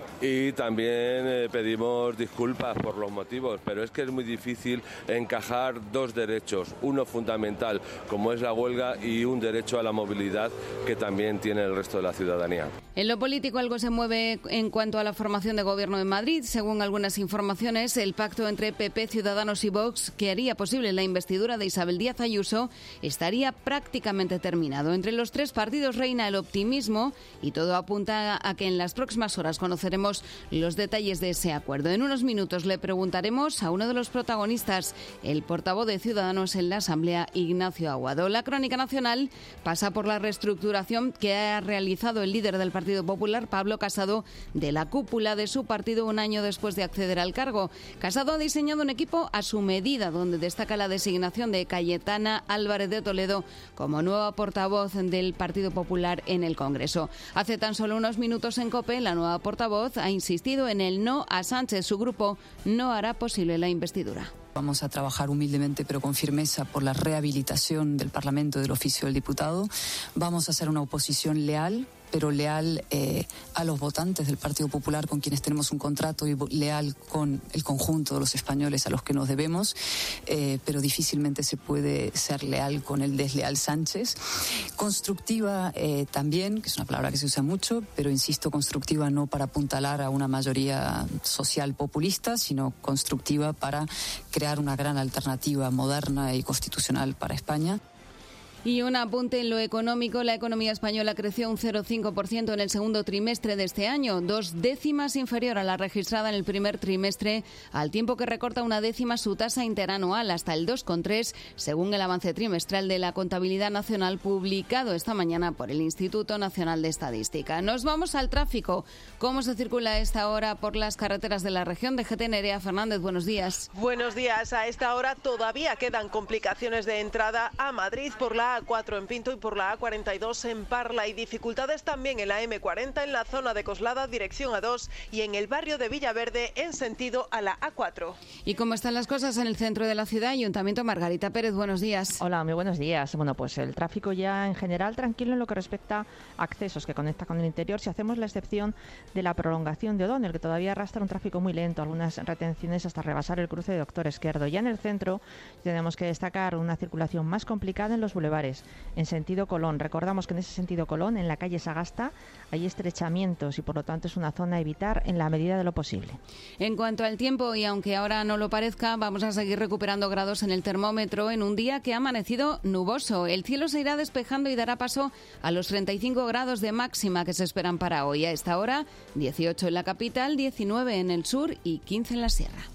y también eh, pedimos disculpas por los motivos, pero es que es muy difícil encajar dos derechos, uno fundamental como es la huelga y un derecho a la movilidad que también tiene el resto de la ciudadanía. En lo político algo se mueve en cuanto a la formación de gobierno en Madrid. Según algunas informaciones, el pacto entre P P, Ciudadanos y Vox, que haría posible la investidura de Isabel Díaz Ayuso, estaría prácticamente terminado. Entre los tres partidos reina el optimismo y todo apunta a que en las próximas horas conoceremos los detalles de ese acuerdo. En unos minutos le preguntaremos a uno de los protagonistas, el portavoz de Ciudadanos en la Asamblea, Ignacio Aguado. La crónica nacional pasa por la reestructuración que ha realizado el líder del Partido Popular, Pablo Casado, de la cúpula de su partido un año después de acceder al cargo. Casado ha diseñado un equipo a su medida, donde destaca la designación de Cayetana Álvarez de Toledo como nueva portavoz del Partido Popular en el Congreso. Hace tan solo unos minutos en COPE, la nueva portavoz ha insistido en el no a Sánchez. Su grupo no hará posible la investidura. Vamos a trabajar humildemente pero con firmeza por la rehabilitación del Parlamento y del oficio del diputado. Vamos a hacer una oposición leal, pero leal eh, a los votantes del Partido Popular con quienes tenemos un contrato y leal con el conjunto de los españoles a los que nos debemos, eh, pero difícilmente se puede ser leal con el desleal Sánchez. Constructiva eh, también, que es una palabra que se usa mucho, pero insisto, constructiva no para apuntalar a una mayoría social populista, sino constructiva para crear una gran alternativa moderna y constitucional para España. Y un apunte en lo económico. La economía española creció un cero coma cinco por ciento en el segundo trimestre de este año, dos décimas inferior a la registrada en el primer trimestre, al tiempo que recorta una décima su tasa interanual hasta el dos coma tres, según el avance trimestral de la contabilidad nacional publicado esta mañana por el Instituto Nacional de Estadística. Nos vamos al tráfico. ¿Cómo se circula a esta hora por las carreteras de la región? D G T, Nerea Fernández, buenos días. Buenos días. A esta hora todavía quedan complicaciones de entrada a Madrid por la A cuatro en Pinto y por la A cuarenta y dos en Parla, y dificultades también en la M cuarenta en la zona de Coslada dirección A dos y en el barrio de Villaverde en sentido a la A cuatro. ¿Y cómo están las cosas en el centro de la ciudad? Ayuntamiento, Margarita Pérez, buenos días. Hola, muy buenos días. Bueno, pues el tráfico ya en general tranquilo en lo que respecta a accesos que conecta con el interior, si hacemos la excepción de la prolongación de O'Donnell, que todavía arrastra un tráfico muy lento, algunas retenciones hasta rebasar el cruce de Doctor Esquerdo. Ya en el centro tenemos que destacar una circulación más complicada en los bulevares. En sentido Colón, recordamos que en ese sentido Colón, en la calle Sagasta, hay estrechamientos y por lo tanto es una zona a evitar en la medida de lo posible. En cuanto al tiempo, y aunque ahora no lo parezca, vamos a seguir recuperando grados en el termómetro en un día que ha amanecido nuboso. El cielo se irá despejando y dará paso a los treinta y cinco grados de máxima que se esperan para hoy. A esta hora, dieciocho en la capital, diecinueve en el sur y quince en la sierra.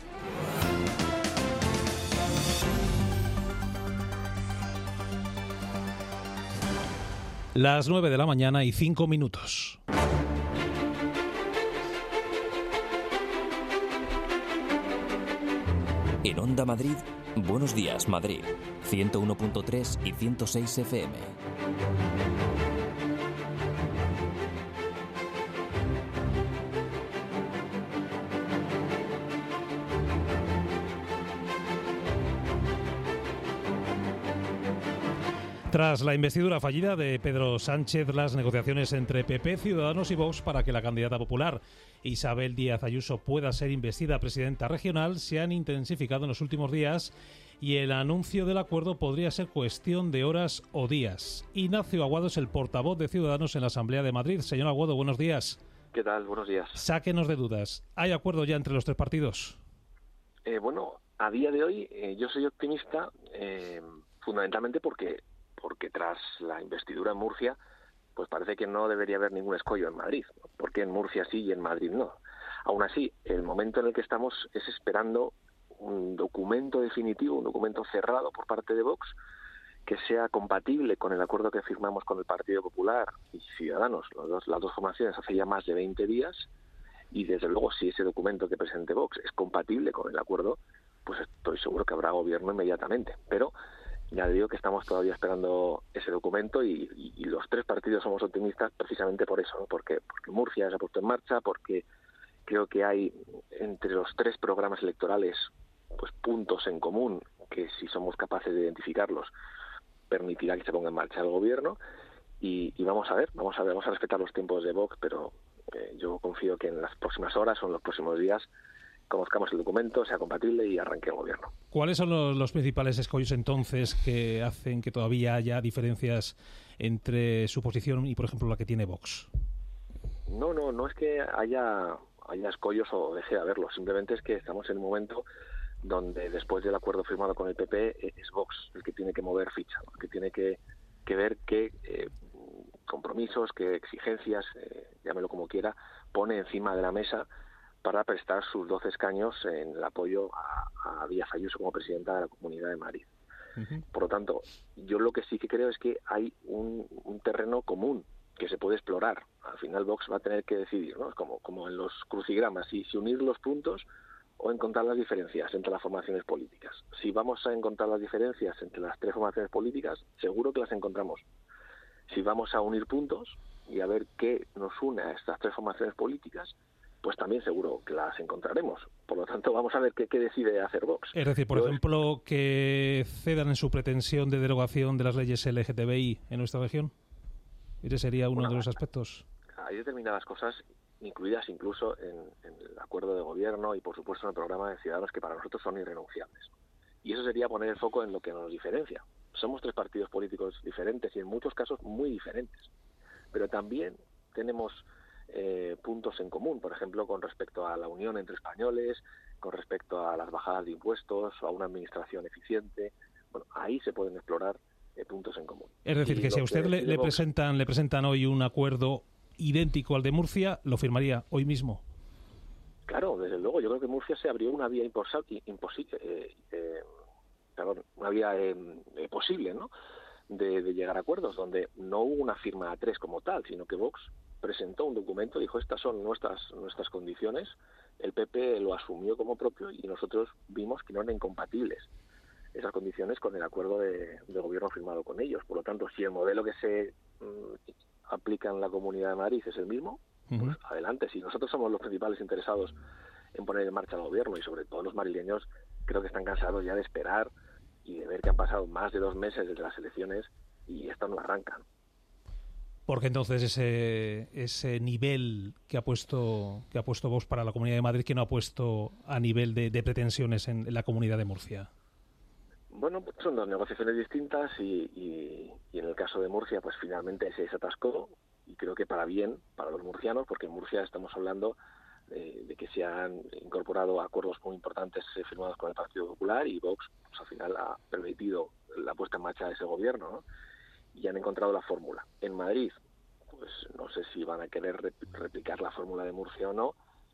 Las nueve de la mañana y cinco minutos. En Onda Madrid, Buenos Días Madrid, ciento uno punto tres y ciento seis F M. Tras la investidura fallida de Pedro Sánchez, las negociaciones entre P P, Ciudadanos y Vox para que la candidata popular Isabel Díaz Ayuso pueda ser investida presidenta regional se han intensificado en los últimos días y el anuncio del acuerdo podría ser cuestión de horas o días. Ignacio Aguado es el portavoz de Ciudadanos en la Asamblea de Madrid. Señor Aguado, buenos días. ¿Qué tal? Buenos días. Sáquenos de dudas. ¿Hay acuerdo ya entre los tres partidos? Eh, bueno, a día de hoy eh, yo soy optimista eh, fundamentalmente porque porque tras la investidura en Murcia, pues parece que no debería haber ningún escollo en Madrid, ¿no? Porque en Murcia sí y en Madrid no. Aún así, el momento en el que estamos es esperando un documento definitivo, un documento cerrado por parte de Vox, que sea compatible con el acuerdo que firmamos con el Partido Popular y Ciudadanos, los dos, las dos formaciones, hace ya más de veinte días, y desde luego si ese documento que presente Vox es compatible con el acuerdo, pues estoy seguro que habrá gobierno inmediatamente. Pero ya digo que estamos todavía esperando ese documento y, y, y los tres partidos somos optimistas precisamente por eso, ¿no? Porque, porque Murcia se ha puesto en marcha, porque creo que hay entre los tres programas electorales pues puntos en común que si somos capaces de identificarlos permitirá que se ponga en marcha el gobierno y, y vamos a ver, vamos a ver, vamos a respetar los tiempos de Vox, pero eh, yo confío que en las próximas horas o en los próximos días conozcamos el documento, sea compatible y arranque el gobierno. ¿Cuáles son los, los principales escollos entonces que hacen que todavía haya diferencias entre su posición y, por ejemplo, la que tiene Vox? No, no, no es que haya, haya escollos o deje de haberlos, simplemente es que estamos en un momento donde después del acuerdo firmado con el P P es Vox el que tiene que mover ficha, ¿no? El que tiene que, que ver qué eh, compromisos, qué exigencias, eh, llámelo como quiera, pone encima de la mesa para prestar sus doce escaños en el apoyo a, a Díaz Ayuso como presidenta de la Comunidad de Madrid. Uh-huh. Por lo tanto, yo lo que sí que creo es que hay un, un terreno común que se puede explorar. Al final Vox va a tener que decidir, ¿no? Como, como en los crucigramas, si, si unir los puntos o encontrar las diferencias entre las formaciones políticas. Si vamos a encontrar las diferencias entre las tres formaciones políticas, seguro que las encontramos. Si vamos a unir puntos y a ver qué nos une a estas tres formaciones políticas, pues también seguro que las encontraremos. Por lo tanto, vamos a ver qué, qué decide hacer Vox. Es decir, por Yo ejemplo, es... que cedan en su pretensión de derogación de las leyes L G T B I en nuestra región. Ese sería uno bueno, de los aspectos. Hay determinadas cosas, incluidas incluso en, en el acuerdo de gobierno y, por supuesto, en el programa de Ciudadanos, que para nosotros son irrenunciables. Y eso sería poner el foco en lo que nos diferencia. Somos tres partidos políticos diferentes y en muchos casos muy diferentes. Pero también tenemos Eh, puntos en común, por ejemplo, con respecto a la unión entre españoles, con respecto a las bajadas de impuestos o a una administración eficiente. Bueno, ahí se pueden explorar eh, puntos en común. Es decir, y que si a usted le, le presentan le presentan hoy un acuerdo idéntico al de Murcia, ¿lo firmaría hoy mismo? Claro, desde luego. Yo creo que Murcia se abrió una vía imposible, eh, eh, perdón, una vía eh, eh, posible, ¿no? De, de llegar a acuerdos, donde no hubo una firma a tres como tal, sino que Vox presentó un documento, dijo estas son nuestras nuestras condiciones, el P P lo asumió como propio y nosotros vimos que no eran incompatibles esas condiciones con el acuerdo de, de gobierno firmado con ellos. Por lo tanto, si el modelo que se mm, aplica en la Comunidad de Madrid es el mismo, uh-huh. pues adelante. Si nosotros somos los principales interesados en poner en marcha el gobierno y sobre todo los madrileños creo que están cansados ya de esperar y de ver que han pasado más de dos meses desde las elecciones y esto no arrancan. Porque entonces ese ese nivel que ha puesto que ha puesto Vox para la Comunidad de Madrid, que no ha puesto a nivel de, de pretensiones en, en la Comunidad de Murcia. Bueno, pues son dos negociaciones distintas y, y, y en el caso de Murcia, pues finalmente se desatascó y creo que para bien, para los murcianos, porque en Murcia estamos hablando de, de que se han incorporado acuerdos muy importantes eh, firmados con el Partido Popular y Vox, pues al final ha permitido la puesta en marcha de ese gobierno, ¿no? Y han encontrado la fórmula. En Madrid, pues no sé si van a querer replicar la fórmula de Murcia o no,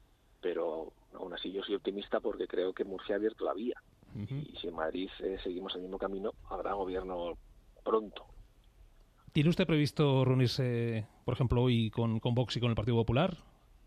pero aún así yo soy optimista porque creo que Murcia ha abierto la vía. Uh-huh. Y si en Madrid eh, seguimos el mismo camino, habrá gobierno pronto. ¿Tiene usted previsto reunirse, por ejemplo, hoy con, con Vox y con el Partido Popular?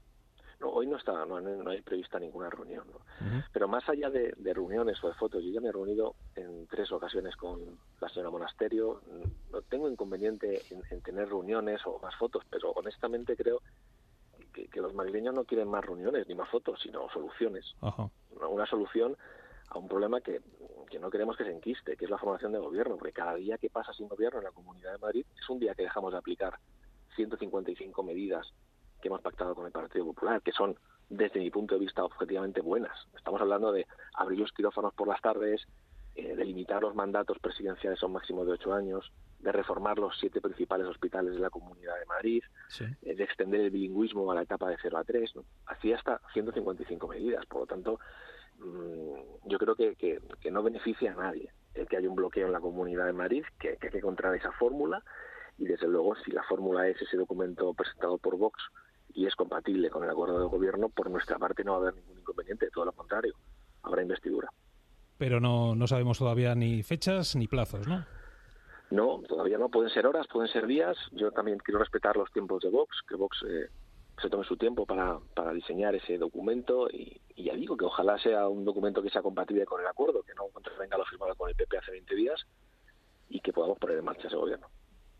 No, hoy no está, no, no hay prevista ninguna reunión, ¿no? Uh-huh. Pero más allá de, de reuniones o de fotos, yo ya me he reunido en tres ocasiones con la señora Monasterio. No tengo inconveniente en, en tener reuniones o más fotos, pero honestamente creo que, que los madrileños no quieren más reuniones ni más fotos, sino soluciones. Uh-huh. Una, una solución a un problema que, que no queremos que se enquiste, que es la formación de gobierno, porque cada día que pasa sin gobierno en la Comunidad de Madrid es un día que dejamos de aplicar ciento cincuenta y cinco medidas que hemos pactado con el Partido Popular, que son, desde mi punto de vista, objetivamente buenas. Estamos hablando de abrir los quirófanos por las tardes, eh, de limitar los mandatos presidenciales a un máximo de ocho años, de reformar los siete principales hospitales de la Comunidad de Madrid, sí. eh, de extender el bilingüismo a la etapa de cero a tres, ¿no? Así hasta ciento cincuenta y cinco medidas. Por lo tanto, mmm, yo creo que, que, que no beneficia a nadie el que haya un bloqueo en la Comunidad de Madrid, que, que hay que encontrar esa fórmula, y desde luego si la fórmula es ese documento presentado por Vox y es compatible con el acuerdo de gobierno, por nuestra parte no va a haber ningún inconveniente, todo lo contrario, habrá investidura. Pero no, no sabemos todavía ni fechas ni plazos, ¿no? No, todavía no. Pueden ser horas, pueden ser días. Yo también quiero respetar los tiempos de Vox, que Vox eh, se tome su tiempo para, para diseñar ese documento y, y ya digo que ojalá sea un documento que sea compatible con el acuerdo, que no contravenga lo firmado con el P P hace veinte días y que podamos poner en marcha ese gobierno.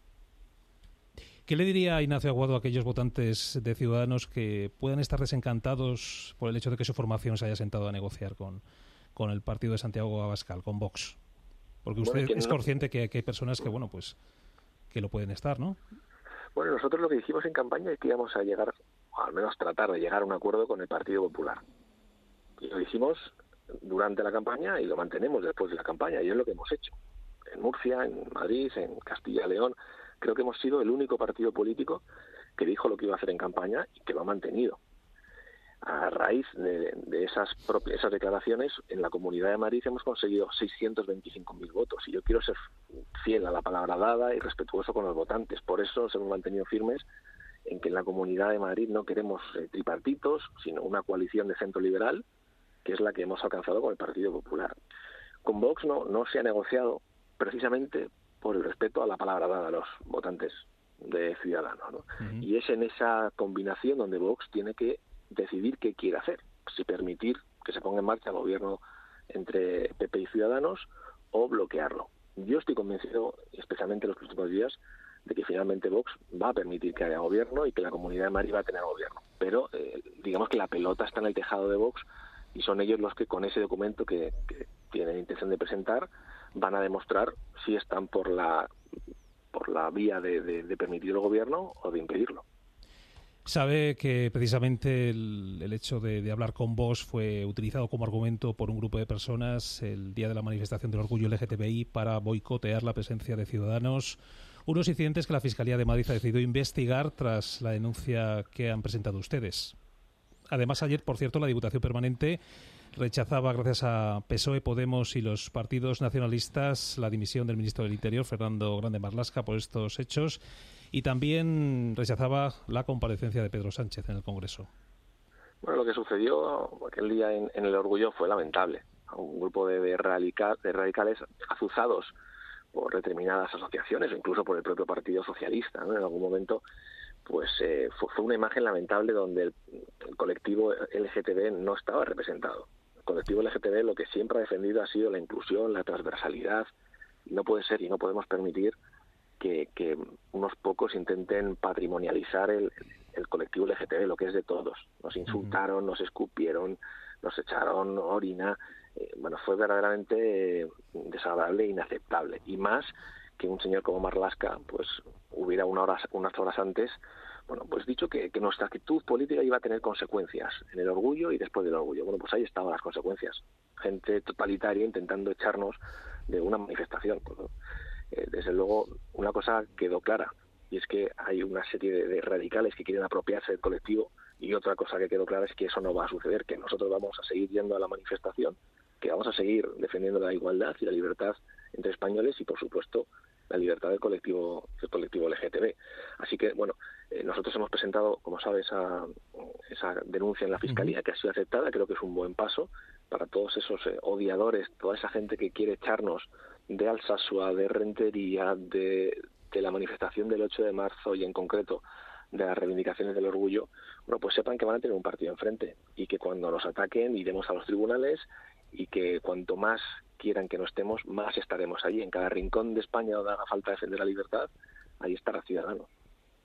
¿Qué le diría Ignacio Aguado a aquellos votantes de Ciudadanos que puedan estar desencantados por el hecho de que su formación se haya sentado a negociar con, con el partido de Santiago Abascal, con Vox? Porque usted bueno, es no... consciente que, que hay personas que, bueno, pues que lo pueden estar, ¿no? Bueno, nosotros lo que dijimos en campaña es que íbamos a llegar, o al menos tratar de llegar a un acuerdo con el Partido Popular. Y lo hicimos durante la campaña y lo mantenemos después de la campaña, y es lo que hemos hecho. En Murcia, en Madrid, en Castilla y León, creo que hemos sido el único partido político que dijo lo que iba a hacer en campaña y que lo ha mantenido. A raíz de, de esas propias, esas declaraciones, en la Comunidad de Madrid hemos conseguido seiscientos veinticinco mil votos y yo quiero ser fiel a la palabra dada y respetuoso con los votantes. Por eso nos hemos mantenido firmes en que en la Comunidad de Madrid no queremos eh, tripartitos, sino una coalición de centro liberal, que es la que hemos alcanzado con el Partido Popular. Con Vox no, no se ha negociado precisamente por el respeto a la palabra dada a los votantes de Ciudadanos, ¿no? Uh-huh. Y es en esa combinación donde Vox tiene que decidir qué quiere hacer, si permitir que se ponga en marcha el gobierno entre P P y Ciudadanos o bloquearlo. Yo estoy convencido, especialmente en los próximos días, de que finalmente Vox va a permitir que haya gobierno y que la Comunidad de Madrid va a tener gobierno. Pero eh, digamos que la pelota está en el tejado de Vox y son ellos los que con ese documento que, que tienen intención de presentar van a demostrar si están por la por la vía de, de, de permitir el gobierno o de impedirlo. Sabe que precisamente el, el hecho de, de hablar con Vox fue utilizado como argumento por un grupo de personas el día de la manifestación del orgullo L G T B I para boicotear la presencia de Ciudadanos. Unos incidentes que la Fiscalía de Madrid ha decidido investigar tras la denuncia que han presentado ustedes. Además, ayer, por cierto, la Diputación Permanente rechazaba, gracias a P S O E, Podemos y los partidos nacionalistas, la dimisión del ministro del Interior, Fernando Grande Marlaska, por estos hechos. Y también rechazaba la comparecencia de Pedro Sánchez en el Congreso. Bueno, lo que sucedió aquel día en, en el Orgullo fue lamentable. Un grupo de, de, radical, de radicales azuzados por determinadas asociaciones o incluso por el propio Partido Socialista, ¿no? En algún momento pues eh, fue, fue una imagen lamentable donde el, el colectivo L G T B no estaba representado. El colectivo L G T B lo que siempre ha defendido ha sido la inclusión, la transversalidad. Y no puede ser y no podemos permitir Que, que unos pocos intenten patrimonializar el, el colectivo L G T B, lo que es de todos. Nos insultaron, nos escupieron, nos echaron orina. Eh, bueno, fue verdaderamente eh, desagradable e inaceptable. Y más que un señor como Marlaska pues hubiera una hora, unas horas antes bueno, pues dicho que, que nuestra actitud política iba a tener consecuencias en el orgullo y después del orgullo. Bueno, pues ahí estaban las consecuencias. Gente totalitaria intentando echarnos de una manifestación. Pues, Eh, desde luego, una cosa quedó clara, y es que hay una serie de, de radicales que quieren apropiarse del colectivo, y otra cosa que quedó clara es que eso no va a suceder, que nosotros vamos a seguir yendo a la manifestación, que vamos a seguir defendiendo la igualdad y la libertad entre españoles y, por supuesto, la libertad del colectivo del colectivo L G T B. Así que, bueno, eh, nosotros hemos presentado, como sabes, esa, esa denuncia en la Fiscalía, que ha sido aceptada. Creo que es un buen paso para todos esos eh, odiadores, toda esa gente que quiere echarnos de Alsasua, de Rentería, de, de la manifestación del ocho de marzo y en concreto de las reivindicaciones del orgullo, bueno, pues sepan que van a tener un partido enfrente y que cuando nos ataquen iremos a los tribunales y que cuanto más quieran que no estemos, más estaremos allí. En cada rincón de España donde haga falta defender la libertad, ahí estará Ciudadanos.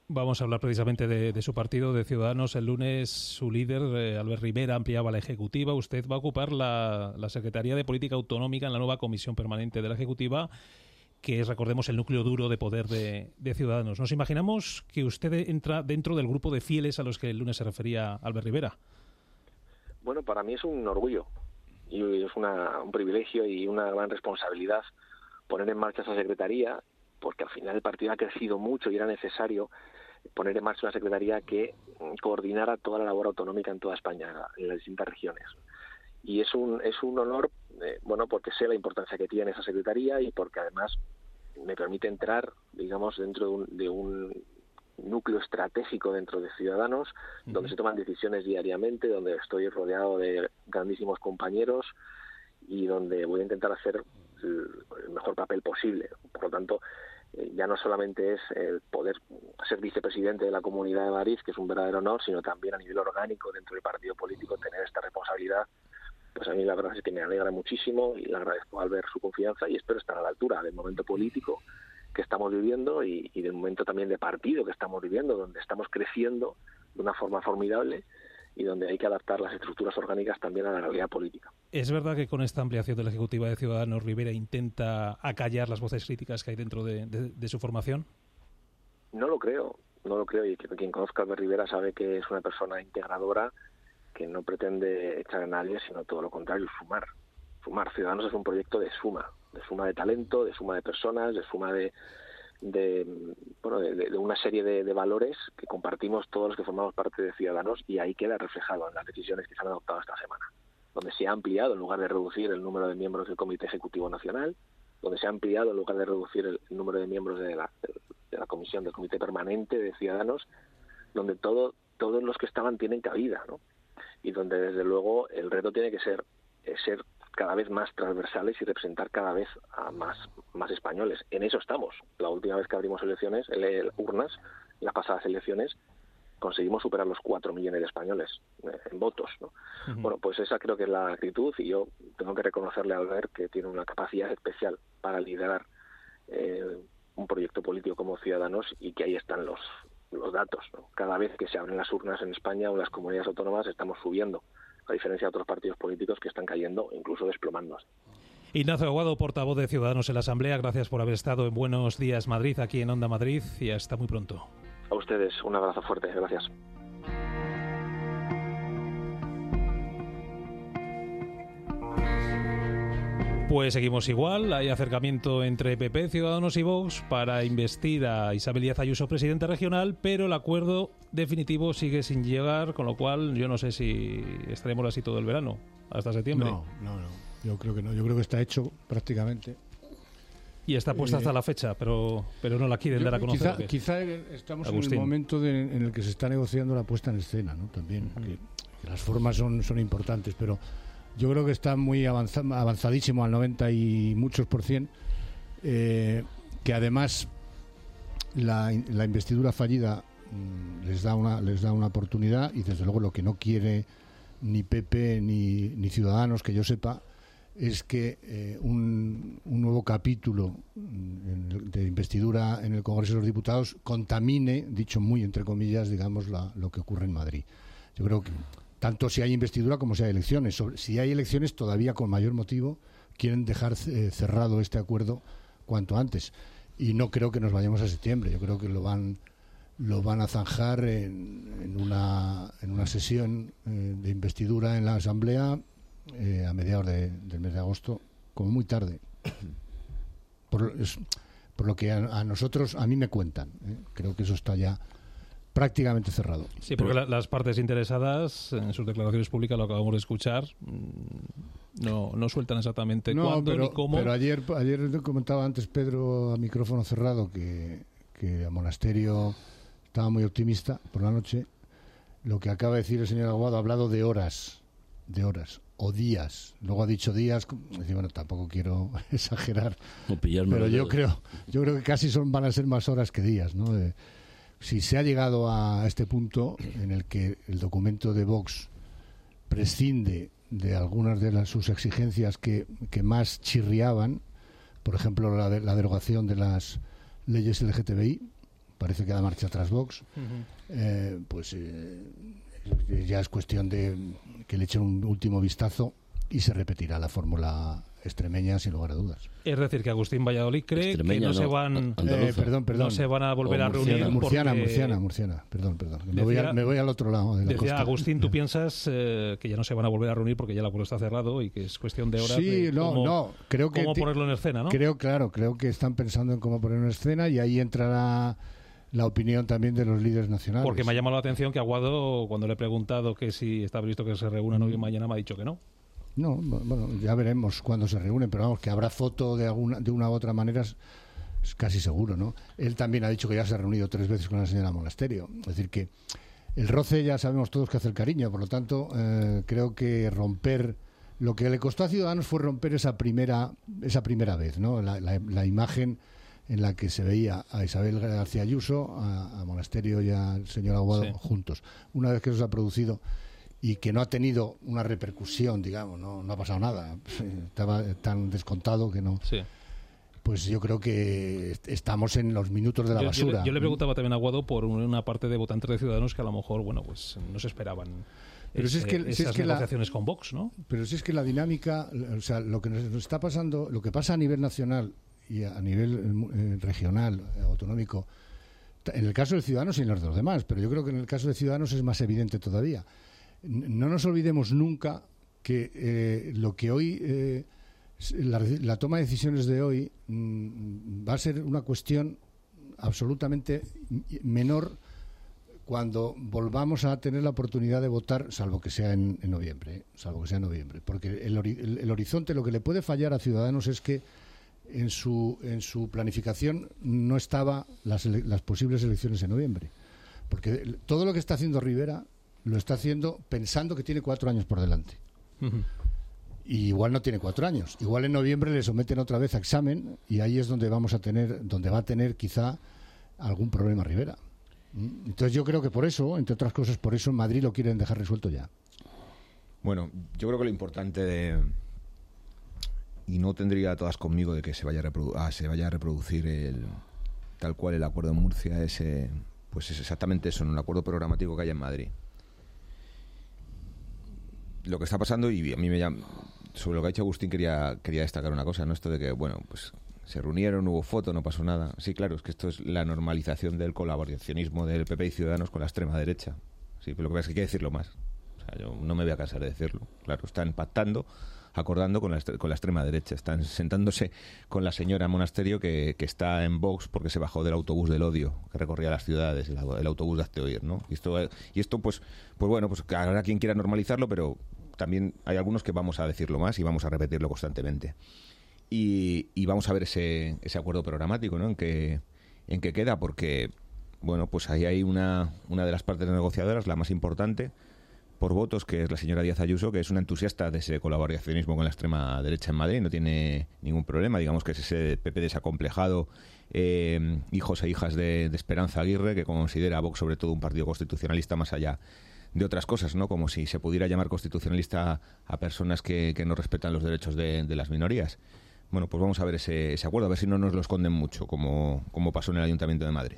Vamos a hablar precisamente de, de su partido, de Ciudadanos. El lunes su líder, eh, Albert Rivera, ampliaba la Ejecutiva. Usted va a ocupar la, la Secretaría de Política Autonómica en la nueva Comisión Permanente de la Ejecutiva, que es, recordemos, el núcleo duro de poder de, de Ciudadanos. Nos imaginamos que usted entra dentro del grupo de fieles a los que el lunes se refería Albert Rivera. Bueno, para mí es un orgullo y es una, un privilegio y una gran responsabilidad poner en marcha esa secretaría, porque al final el partido ha crecido mucho y era necesario poner en marcha una secretaría que coordinara toda la labor autonómica en toda España, en las distintas regiones. Y es un es un honor, eh, bueno, porque sé la importancia que tiene esa secretaría y porque además me permite entrar, digamos, dentro de un, de un núcleo estratégico dentro de Ciudadanos, uh-huh. donde se toman decisiones diariamente, donde estoy rodeado de grandísimos compañeros y donde voy a intentar hacer el, el mejor papel posible. Por lo tanto, eh, ya no solamente es el poder ser vicepresidente de la Comunidad de Madrid, que es un verdadero honor, sino también a nivel orgánico dentro del partido político tener esta responsabilidad. Pues a mí la verdad es que me alegra muchísimo y le agradezco al ver su confianza y espero estar a la altura del momento político que estamos viviendo y, y del momento también de partido que estamos viviendo, donde estamos creciendo de una forma formidable y donde hay que adaptar las estructuras orgánicas también a la realidad política. ¿Es verdad que con esta ampliación de la Ejecutiva de Ciudadanos Rivera intenta acallar las voces críticas que hay dentro de, de, de su formación? No lo creo, no lo creo y quien conozca a Albert Rivera sabe que es una persona integradora que no pretende echar a nadie, sino todo lo contrario, sumar. Sumar. Ciudadanos es un proyecto de suma, de suma de talento, de suma de personas, de suma de, de bueno, de, de una serie de, de valores que compartimos todos los que formamos parte de Ciudadanos y ahí queda reflejado en las decisiones que se han adoptado esta semana, donde se ha ampliado en lugar de reducir el número de miembros del Comité Ejecutivo Nacional, donde se ha ampliado en lugar de reducir el número de miembros de la, de la Comisión del Comité Permanente de Ciudadanos, donde todo, todos los que estaban tienen cabida, ¿no? Y donde desde luego el reto tiene que ser eh, ser cada vez más transversales y representar cada vez a más más españoles. En eso estamos. La última vez que abrimos elecciones, el, el, urnas, las pasadas elecciones, conseguimos superar los cuatro millones de españoles eh, en votos, ¿no? Uh-huh. Bueno, pues esa creo que es la actitud y yo tengo que reconocerle a Albert que tiene una capacidad especial para liderar eh, un proyecto político como Ciudadanos y que ahí están los los datos, ¿no? Cada vez que se abren las urnas en España o en las comunidades autónomas estamos subiendo, a diferencia de otros partidos políticos que están cayendo, incluso desplomándose. Ignacio Aguado, portavoz de Ciudadanos en la Asamblea, gracias por haber estado en Buenos Días Madrid, aquí en Onda Madrid, y hasta muy pronto. A ustedes, un abrazo fuerte, gracias. Pues seguimos igual, hay acercamiento entre P P, Ciudadanos y Vox para investir a Isabel Díaz Ayuso presidenta regional, pero el acuerdo definitivo sigue sin llegar, con lo cual yo no sé si estaremos así todo el verano, hasta septiembre. No, no, no, yo creo que no, yo creo que está hecho prácticamente. Y está puesta eh, hasta la fecha, pero pero no la quieren yo, dar a conocer. Quizá, quizá estamos Agustín. en el momento de, en el que se está negociando la puesta en escena, ¿no? También, uh-huh. que, que las formas son, son importantes, pero yo creo que está muy avanza, avanzadísimo al noventa y muchos por cien, eh, que además la, la investidura fallida mmm, les da una les da una oportunidad y desde luego lo que no quiere ni P P ni, ni Ciudadanos, que yo sepa, es que eh, un, un nuevo capítulo en, de investidura en el Congreso de los Diputados contamine, dicho muy entre comillas, digamos, la, lo que ocurre en Madrid. Yo creo que tanto si hay investidura como si hay elecciones. Sobre, si hay elecciones, todavía con mayor motivo quieren dejar eh, cerrado este acuerdo cuanto antes. Y no creo que nos vayamos a septiembre. Yo creo que lo van lo van a zanjar en, en, una, en una sesión eh, de investidura en la Asamblea eh, a mediados de, del mes de agosto, como muy tarde. Por, es, por lo que a, a nosotros, a mí me cuentan. ¿eh? Creo que eso está ya prácticamente cerrado. Sí, porque la, las partes interesadas en sus declaraciones públicas, lo acabamos de escuchar, no, no sueltan exactamente no, cuándo pero, ni cómo. Pero ayer, ayer comentaba antes Pedro a micrófono cerrado que, que a Monasterio estaba muy optimista por la noche. Lo que acaba de decir el señor Aguado ha hablado de horas, de horas o días. Luego ha dicho días, bueno, tampoco quiero exagerar, no pero yo creo, yo creo que casi son van a ser más horas que días, ¿no? Eh, Si se ha llegado a este punto en el que el documento de Vox prescinde de algunas de las, sus exigencias que, que más chirriaban, por ejemplo, la, de, la derogación de las leyes L G T B I, parece que da marcha tras Vox, Uh-huh. eh, pues eh, ya es cuestión de que le echen un último vistazo y se repetirá la fórmula extremeña sin lugar a dudas. Es decir, que Agustín Valladolid cree Extremeña, que no, no, se van Eh, perdón, perdón. no se van a volver O a reunir. Murciana, porque- murciana, murciana, perdón, perdón. Me, Decía- voy, al, me voy al otro lado de la Decía costa. Agustín, tú piensas eh, que ya no se van a volver a reunir porque ya el acuerdo está cerrado y que es cuestión de horas Sí, de no, cómo, no, creo que cómo ti- ponerlo en escena, ¿no? Creo, claro, creo que están pensando en cómo ponerlo en escena y ahí entrará la opinión también de los líderes nacionales. Porque me ha llamado la atención que Aguado, cuando le he preguntado que si está previsto que se reúnan hoy y mañana, me ha dicho que no. No, bueno, ya veremos cuándo se reúnen, pero vamos, que habrá foto de alguna de una u otra manera es, es casi seguro, ¿no? Él también ha dicho que ya se ha reunido tres veces con la señora Monasterio. Es decir, que el roce ya sabemos todos que hace el cariño, por lo tanto, eh, creo que romper... Lo que le costó a Ciudadanos fue romper esa primera esa primera vez, ¿no? La, la, la imagen en la que se veía a Isabel García Ayuso, a, a Monasterio y al señor Aguado Sí. juntos. Una vez que eso se ha producido y que no ha tenido una repercusión, digamos, no, no ha pasado nada, estaba tan descontado que no... Sí. Pues yo creo que est- estamos en los minutos de la Yo, yo basura. le, yo le preguntaba también a Aguado por una parte de votantes de Ciudadanos que a lo mejor, bueno, pues no se esperaban Pero si es que- ese- si es esas que la- negociaciones con Vox, ¿no? Pero si es que la dinámica, o sea, lo que nos nos está pasando, lo que pasa a nivel nacional y a nivel eh, mu- eh, regional, eh, autonómico, ta- en el caso de Ciudadanos y en los de los demás, pero yo creo que en el caso de Ciudadanos es más evidente todavía. N- No nos olvidemos nunca que eh, lo que hoy, eh, s- la, la toma de decisiones de hoy mm, va a ser una cuestión absolutamente m- menor cuando volvamos a tener la oportunidad de votar, salvo que sea en, en noviembre, ¿eh? salvo que sea en noviembre, porque el, ori- el- el horizonte, lo que le puede fallar a Ciudadanos es que en su en su planificación no estaba las, ele- las posibles elecciones en noviembre, porque el- todo lo que está haciendo Rivera lo está haciendo pensando que tiene cuatro años por delante. Y igual no tiene cuatro años. Igual en noviembre le someten otra vez a examen y ahí es donde vamos a tener, donde va a tener quizá algún problema Rivera. ¿Mm? Entonces yo creo que por eso, entre otras cosas, por eso en Madrid lo quieren dejar resuelto ya. Bueno, yo creo que lo importante de... Y no tendría todas conmigo de que se vaya a, reprodu- ah, se vaya a reproducir el, tal cual el acuerdo en Murcia, es, eh, pues es exactamente eso, en un acuerdo programático que hay en Madrid. Lo que está pasando, y a mí me llama... Sobre lo que ha dicho Agustín quería, quería destacar una cosa, ¿no? Esto de que, bueno, pues se reunieron, hubo foto, no pasó nada. Sí, claro, es que esto es la normalización del colaboracionismo del P P y Ciudadanos con la extrema derecha. Sí, pero lo que pasa es que hay que decirlo más. O sea, yo no me voy a cansar de decirlo. Claro, están pactando, acordando con la, est- con la extrema derecha. Están sentándose con la señora Monasterio que, que está en Vox porque se bajó del autobús del odio que recorría las ciudades, el, el autobús de Hazte Oír, ¿no? Y esto, y esto pues, pues bueno, pues que habrá quien quiera normalizarlo, pero también hay algunos que vamos a decirlo más y vamos a repetirlo constantemente. Y, y vamos a ver ese, ese acuerdo programático, ¿no? En que, en que queda, porque, bueno, pues ahí hay una, una de las partes negociadoras, la más importante, por votos, que es la señora Díaz Ayuso, que es una entusiasta de ese colaboracionismo con la extrema derecha en Madrid, no tiene ningún problema, digamos que es ese P P desacomplejado, eh, hijos e hijas de, de Esperanza Aguirre, que considera a Vox sobre todo un partido constitucionalista más allá de otras cosas, ¿no? Como si se pudiera llamar constitucionalista a personas que, que no respetan los derechos de, de las minorías. Bueno, pues vamos a ver ese, ese acuerdo, a ver si no nos lo esconden mucho, como, como pasó en el Ayuntamiento de Madrid.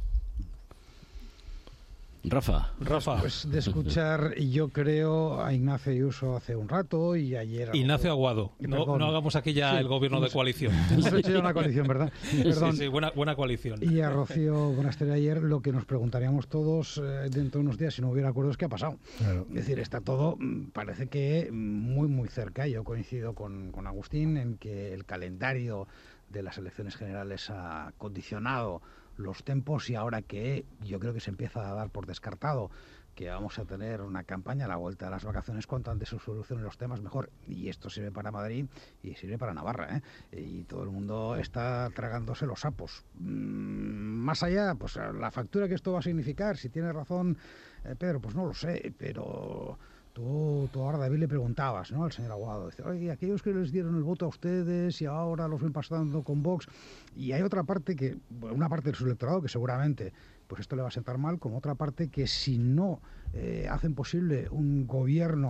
Rafa. Rafa. Pues de escuchar, yo creo, a Ignacio Ayuso hace un rato y ayer... Ignacio Aguado. No, Perdón. no hagamos aquí ya Sí, el gobierno de hemos- coalición. hemos hecho ya una coalición, ¿verdad? Perdón. Sí, sí, buena, buena coalición. Y a Rocío Monasterio ayer lo que nos preguntaríamos todos eh, dentro de unos días si no hubiera acuerdos, ¿qué ha pasado? Claro. Es decir, está todo, mm, parece que muy, muy cerca. Yo coincido con, con Agustín en que el calendario de las elecciones generales ha condicionado los tempos y ahora que yo creo que se empieza a dar por descartado que vamos a tener una campaña a la vuelta de las vacaciones, cuanto antes se solucionen los temas mejor. Y esto sirve para Madrid y sirve para Navarra, ¿eh? Y todo el mundo está tragándose los sapos. Mm, más allá, pues la factura que esto va a significar, si tiene razón eh, Pedro, pues no lo sé, pero tú, tú ahora, David, le preguntabas, ¿no?, al señor Aguado, dice, oye, aquellos que les dieron el voto a ustedes y ahora los ven pasando con Vox, y hay otra parte que, una parte de su electorado que seguramente pues esto le va a sentar mal, como otra parte que si no eh, hacen posible un gobierno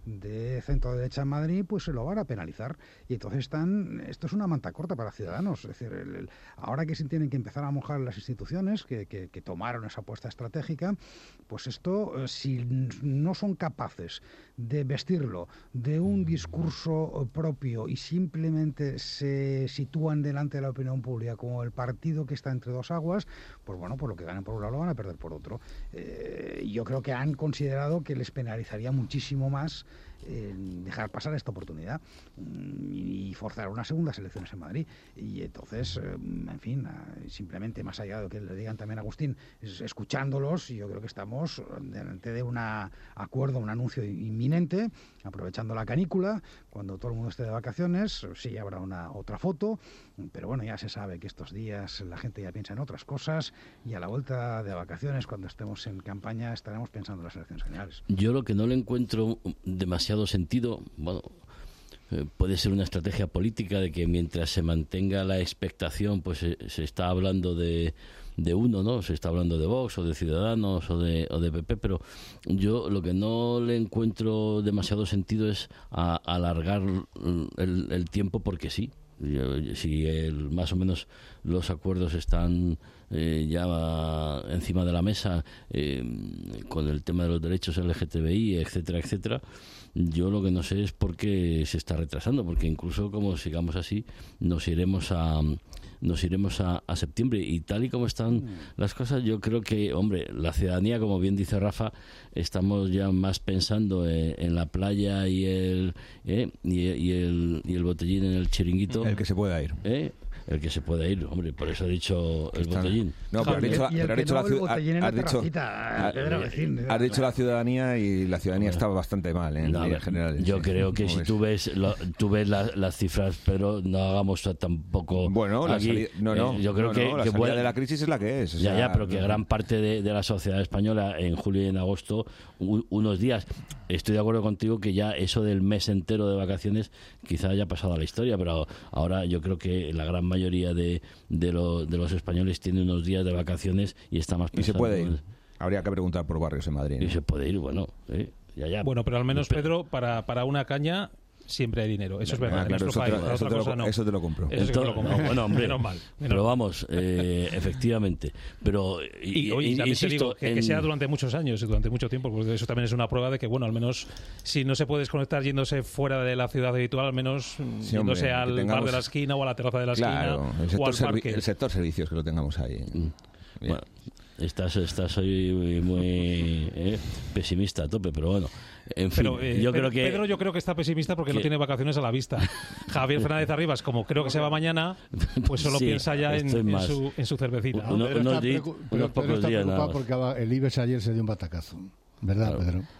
de centro derecha en Madrid, pues se lo van a penalizar. Y entonces están, esto es una manta corta para Ciudadanos. Es decir, el, el, ahora que se tienen que empezar a mojar las instituciones que, que, que tomaron esa apuesta estratégica, pues esto, si no son capaces de vestirlo de un discurso propio y simplemente se sitúan delante de la opinión pública como el partido que está entre dos aguas, pues bueno, pues lo que ganan por un lado lo van a perder por otro. Eh, yo creo que han considerado que les penalizaría muchísimo más eh, dejar pasar esta oportunidad y, y forzar unas segundas elecciones en Madrid. Y entonces, eh, en fin, simplemente más allá de lo que le digan también a Agustín, es, escuchándolos, yo creo que estamos delante de un acuerdo, un anuncio inminente, aprovechando la canícula, cuando todo el mundo esté de vacaciones, sí habrá una otra foto, pero bueno, ya se sabe que estos días la gente ya piensa en otras cosas y a la vuelta de vacaciones, cuando estemos en campaña, estaremos pensando en las elecciones generales. Yo lo que no le encuentro demasiado sentido, bueno, eh, puede ser una estrategia política de que mientras se mantenga la expectación, pues se, se está hablando de de uno, ¿no? Se está hablando de Vox o de Ciudadanos o de, o de P P, pero yo lo que no le encuentro demasiado sentido es a, a alargar el, el tiempo porque sí. Si el, más o menos los acuerdos están eh, ya encima de la mesa eh, con el tema de los derechos L G T B I, etcétera, etcétera, yo lo que no sé es por qué se está retrasando, porque incluso como sigamos así nos iremos a nos iremos a, a septiembre, y tal y como están mm. las cosas, yo creo que, hombre, la ciudadanía, como bien dice Rafa, estamos ya más pensando en, en la playa y el, eh, y, y el y el botellín en el chiringuito. El que se pueda ir. ¿Eh? El que se puede ir, hombre, por eso he dicho el Está, botellín. No, pero has dicho, pero has dicho, la, has dicho, has dicho la ciudadanía, y la ciudadanía bueno, está bastante mal, ¿eh? No, en general. Yo sí, creo que si ves? tú ves lo, tú ves la, las cifras, pero no hagamos tampoco. Bueno, la aquí, salida, no, no, eh, yo creo no, que, no, la que salida puede, de la crisis es la que es. O ya, sea, ya, pero que no, gran parte de, de la sociedad española en julio y en agosto, un, unos días, estoy de acuerdo contigo que ya eso del mes entero de vacaciones quizá haya pasado a la historia, pero ahora yo creo que la gran mayoría de de, lo, de los españoles tiene unos días de vacaciones y está más pensando. Y se puede ir. Habría que preguntar por barrios en Madrid, ¿no? Y se puede ir, bueno, ¿eh? ya, ya. Bueno, pero al menos, Pedro, para, para una caña siempre hay dinero. Eso es verdad. Ah, claro, en eso, país, te lo, eso, te lo, no. eso te lo compro. Eso sí que lo compro. No, bueno, hombre, menos mal. Menos pero vamos, eh, efectivamente. Pero, y, y, oye, y insisto, te digo, que, en... que sea durante muchos años y durante mucho tiempo, porque eso también es una prueba de que, bueno, al menos si no se puede desconectar yéndose fuera de la ciudad habitual, al menos sí, yéndose hombre, al tengamos... bar de la esquina o a la terraza de la claro, esquina el sector o al parque. El sector servicios, que lo tengamos ahí. Mm. Bueno, estás, estás hoy muy, muy eh, pesimista a tope, pero bueno. En fin, pero, eh, yo Pedro, creo que Pedro yo creo que está pesimista porque que... no tiene vacaciones a la vista. Javier Fernández Arribas, como creo que se va mañana, pues solo sí, piensa ya en, en, su, en su cervecita. Uno, Pedro unos está, días, preocup- unos pocos está días preocupado porque el I B E X ayer se dio un batacazo. ¿Verdad, claro. Pedro?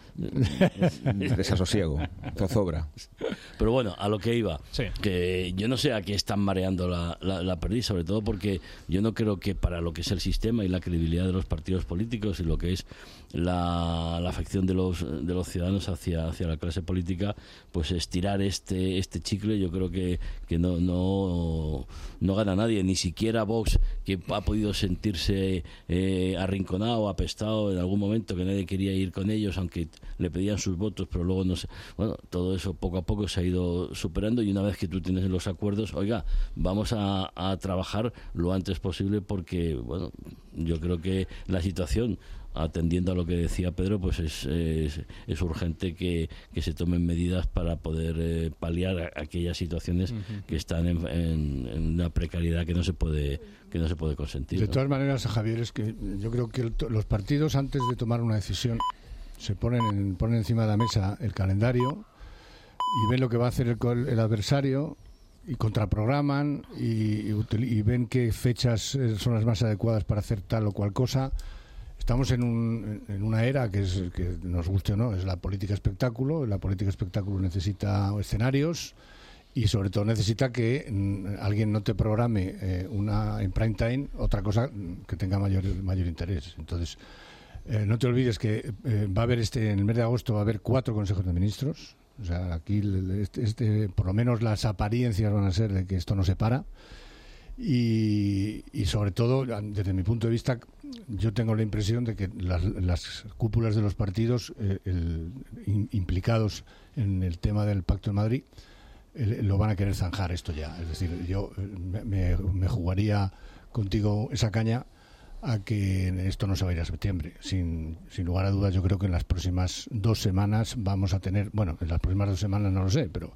Desasosiego, zozobra. Pero bueno, a lo que iba, sí. que yo no sé a qué están mareando la, la, la perdiz, sobre todo porque yo no creo que para lo que es el sistema y la credibilidad de los partidos políticos y lo que es la, la afección de los de los ciudadanos hacia, hacia la clase política, pues estirar este este chicle, yo creo que, que no, no, no gana nadie, ni siquiera Vox, que ha podido sentirse eh, arrinconado, apestado en algún momento, que nadie quería ir con ellos, aunque le pedían sus votos, pero luego no sé. Bueno, todo eso poco a poco se ha ido superando, y una vez que tú tienes los acuerdos, oiga, vamos a, a trabajar lo antes posible, porque, bueno, yo creo que la situación, atendiendo a lo que decía Pedro, pues es, es, es urgente que, que se tomen medidas para poder eh, paliar a, aquellas situaciones uh-huh. que están en, en, en una precariedad que no se puede que no se puede consentir. De ¿no? todas maneras, Javier, es que yo creo que el, los partidos, antes de tomar una decisión, se ponen, en, ponen encima de la mesa el calendario y ven lo que va a hacer el, el adversario y contraprograman y, y, y ven qué fechas son las más adecuadas para hacer tal o cual cosa. Estamos en, un, en una era que, es, que nos guste o no, es la política espectáculo. La política espectáculo necesita escenarios y sobre todo necesita que mm, alguien no te programe eh, una en prime time otra cosa que tenga mayor mayor interés. Entonces, eh, no te olvides que eh, va a haber este en el mes de agosto va a haber cuatro consejos de ministros. O sea, aquí este, este, por lo menos las apariencias van a ser de que esto no se para. Y, y sobre todo, desde mi punto de vista, yo tengo la impresión de que las, las cúpulas de los partidos eh, el, in, implicados en el tema del Pacto de Madrid el, lo van a querer zanjar esto ya. Es decir, yo me, me jugaría contigo esa caña a que esto no se va a ir a septiembre. Sin, sin lugar a dudas, yo creo que en las próximas dos semanas vamos a tener, bueno, en las próximas dos semanas no lo sé, pero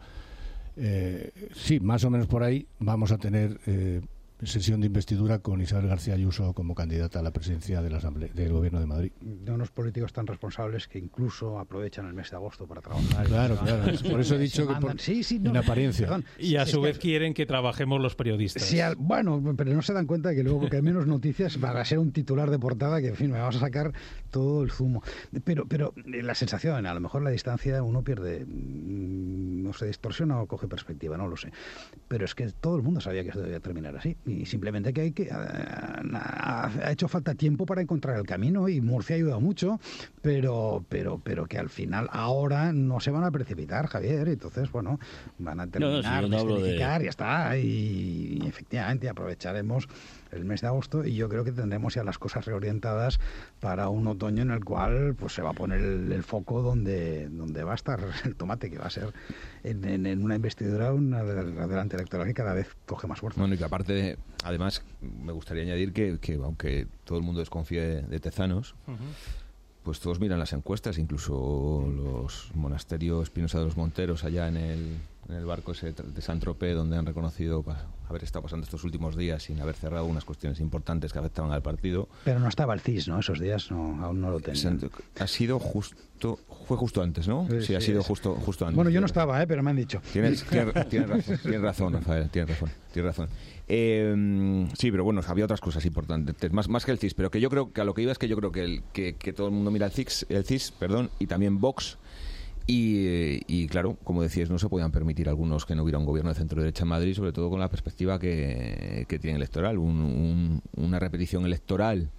eh, sí, más o menos por ahí vamos a tener eh, sesión de investidura con Isabel García Ayuso como candidata a la presidencia de la Asamblea, del Gobierno de Madrid. De unos políticos tan responsables que incluso aprovechan el mes de agosto para trabajar. Claro, claro. Por eso he dicho que por, sí, sí, no, en apariencia. Perdón, y a sí, su es vez que, quieren que trabajemos los periodistas. Sí, al, bueno, pero no se dan cuenta de que luego, porque hay menos noticias, va a ser un titular de portada que, en fin, me vamos a sacar todo el zumo. Pero, pero la sensación, a lo mejor la distancia uno pierde, no se distorsiona o coge perspectiva, no lo sé. Pero es que todo el mundo sabía que esto debía terminar así. Y simplemente que hay que ha, ha hecho falta tiempo para encontrar el camino, y Murcia ha ayudado mucho, pero pero pero que al final ahora no se van a precipitar, Javier. Entonces, bueno, van a terminar no, no, si de verificar, de... ya está, y, y efectivamente aprovecharemos el mes de agosto, y yo creo que tendremos ya las cosas reorientadas para un otoño en el cual pues se va a poner el, el foco donde donde va a estar el tomate, que va a ser en, en, en una investidura, una adelante electoral que cada vez coge más fuerza. Bueno, y que aparte, de, además, me gustaría añadir que, que aunque todo el mundo desconfíe de, de Tezanos, uh-huh. pues todos miran las encuestas, incluso los monasterios Espinosa de los Monteros allá en el, en el barco ese de Saint-Tropez, donde han reconocido pues, haber estado pasando estos últimos días sin haber cerrado unas cuestiones importantes que afectaban al partido. Pero no estaba el C I S, ¿no? Esos días no, aún no lo tenían. Ha sido justo, fue justo antes, ¿no? Sí, sí, sí ha sido justo, justo antes. Bueno, yo no estaba, ¿eh? Pero me han dicho. Tienes, tienes, tienes razón, tienes razón, Rafael, tienes razón, tienes razón. Eh, sí, pero bueno, había otras cosas importantes, más, más que el C I S, pero que yo creo que a lo que iba es que yo creo que, el, que, que todo el mundo mira el C I S, el C I S, perdón, y también Vox. Y, y claro, como decías, no se podían permitir algunos que no hubiera un gobierno de centro-derecha en Madrid, sobre todo con la perspectiva que, que tiene electoral. Un, un, una repetición electoral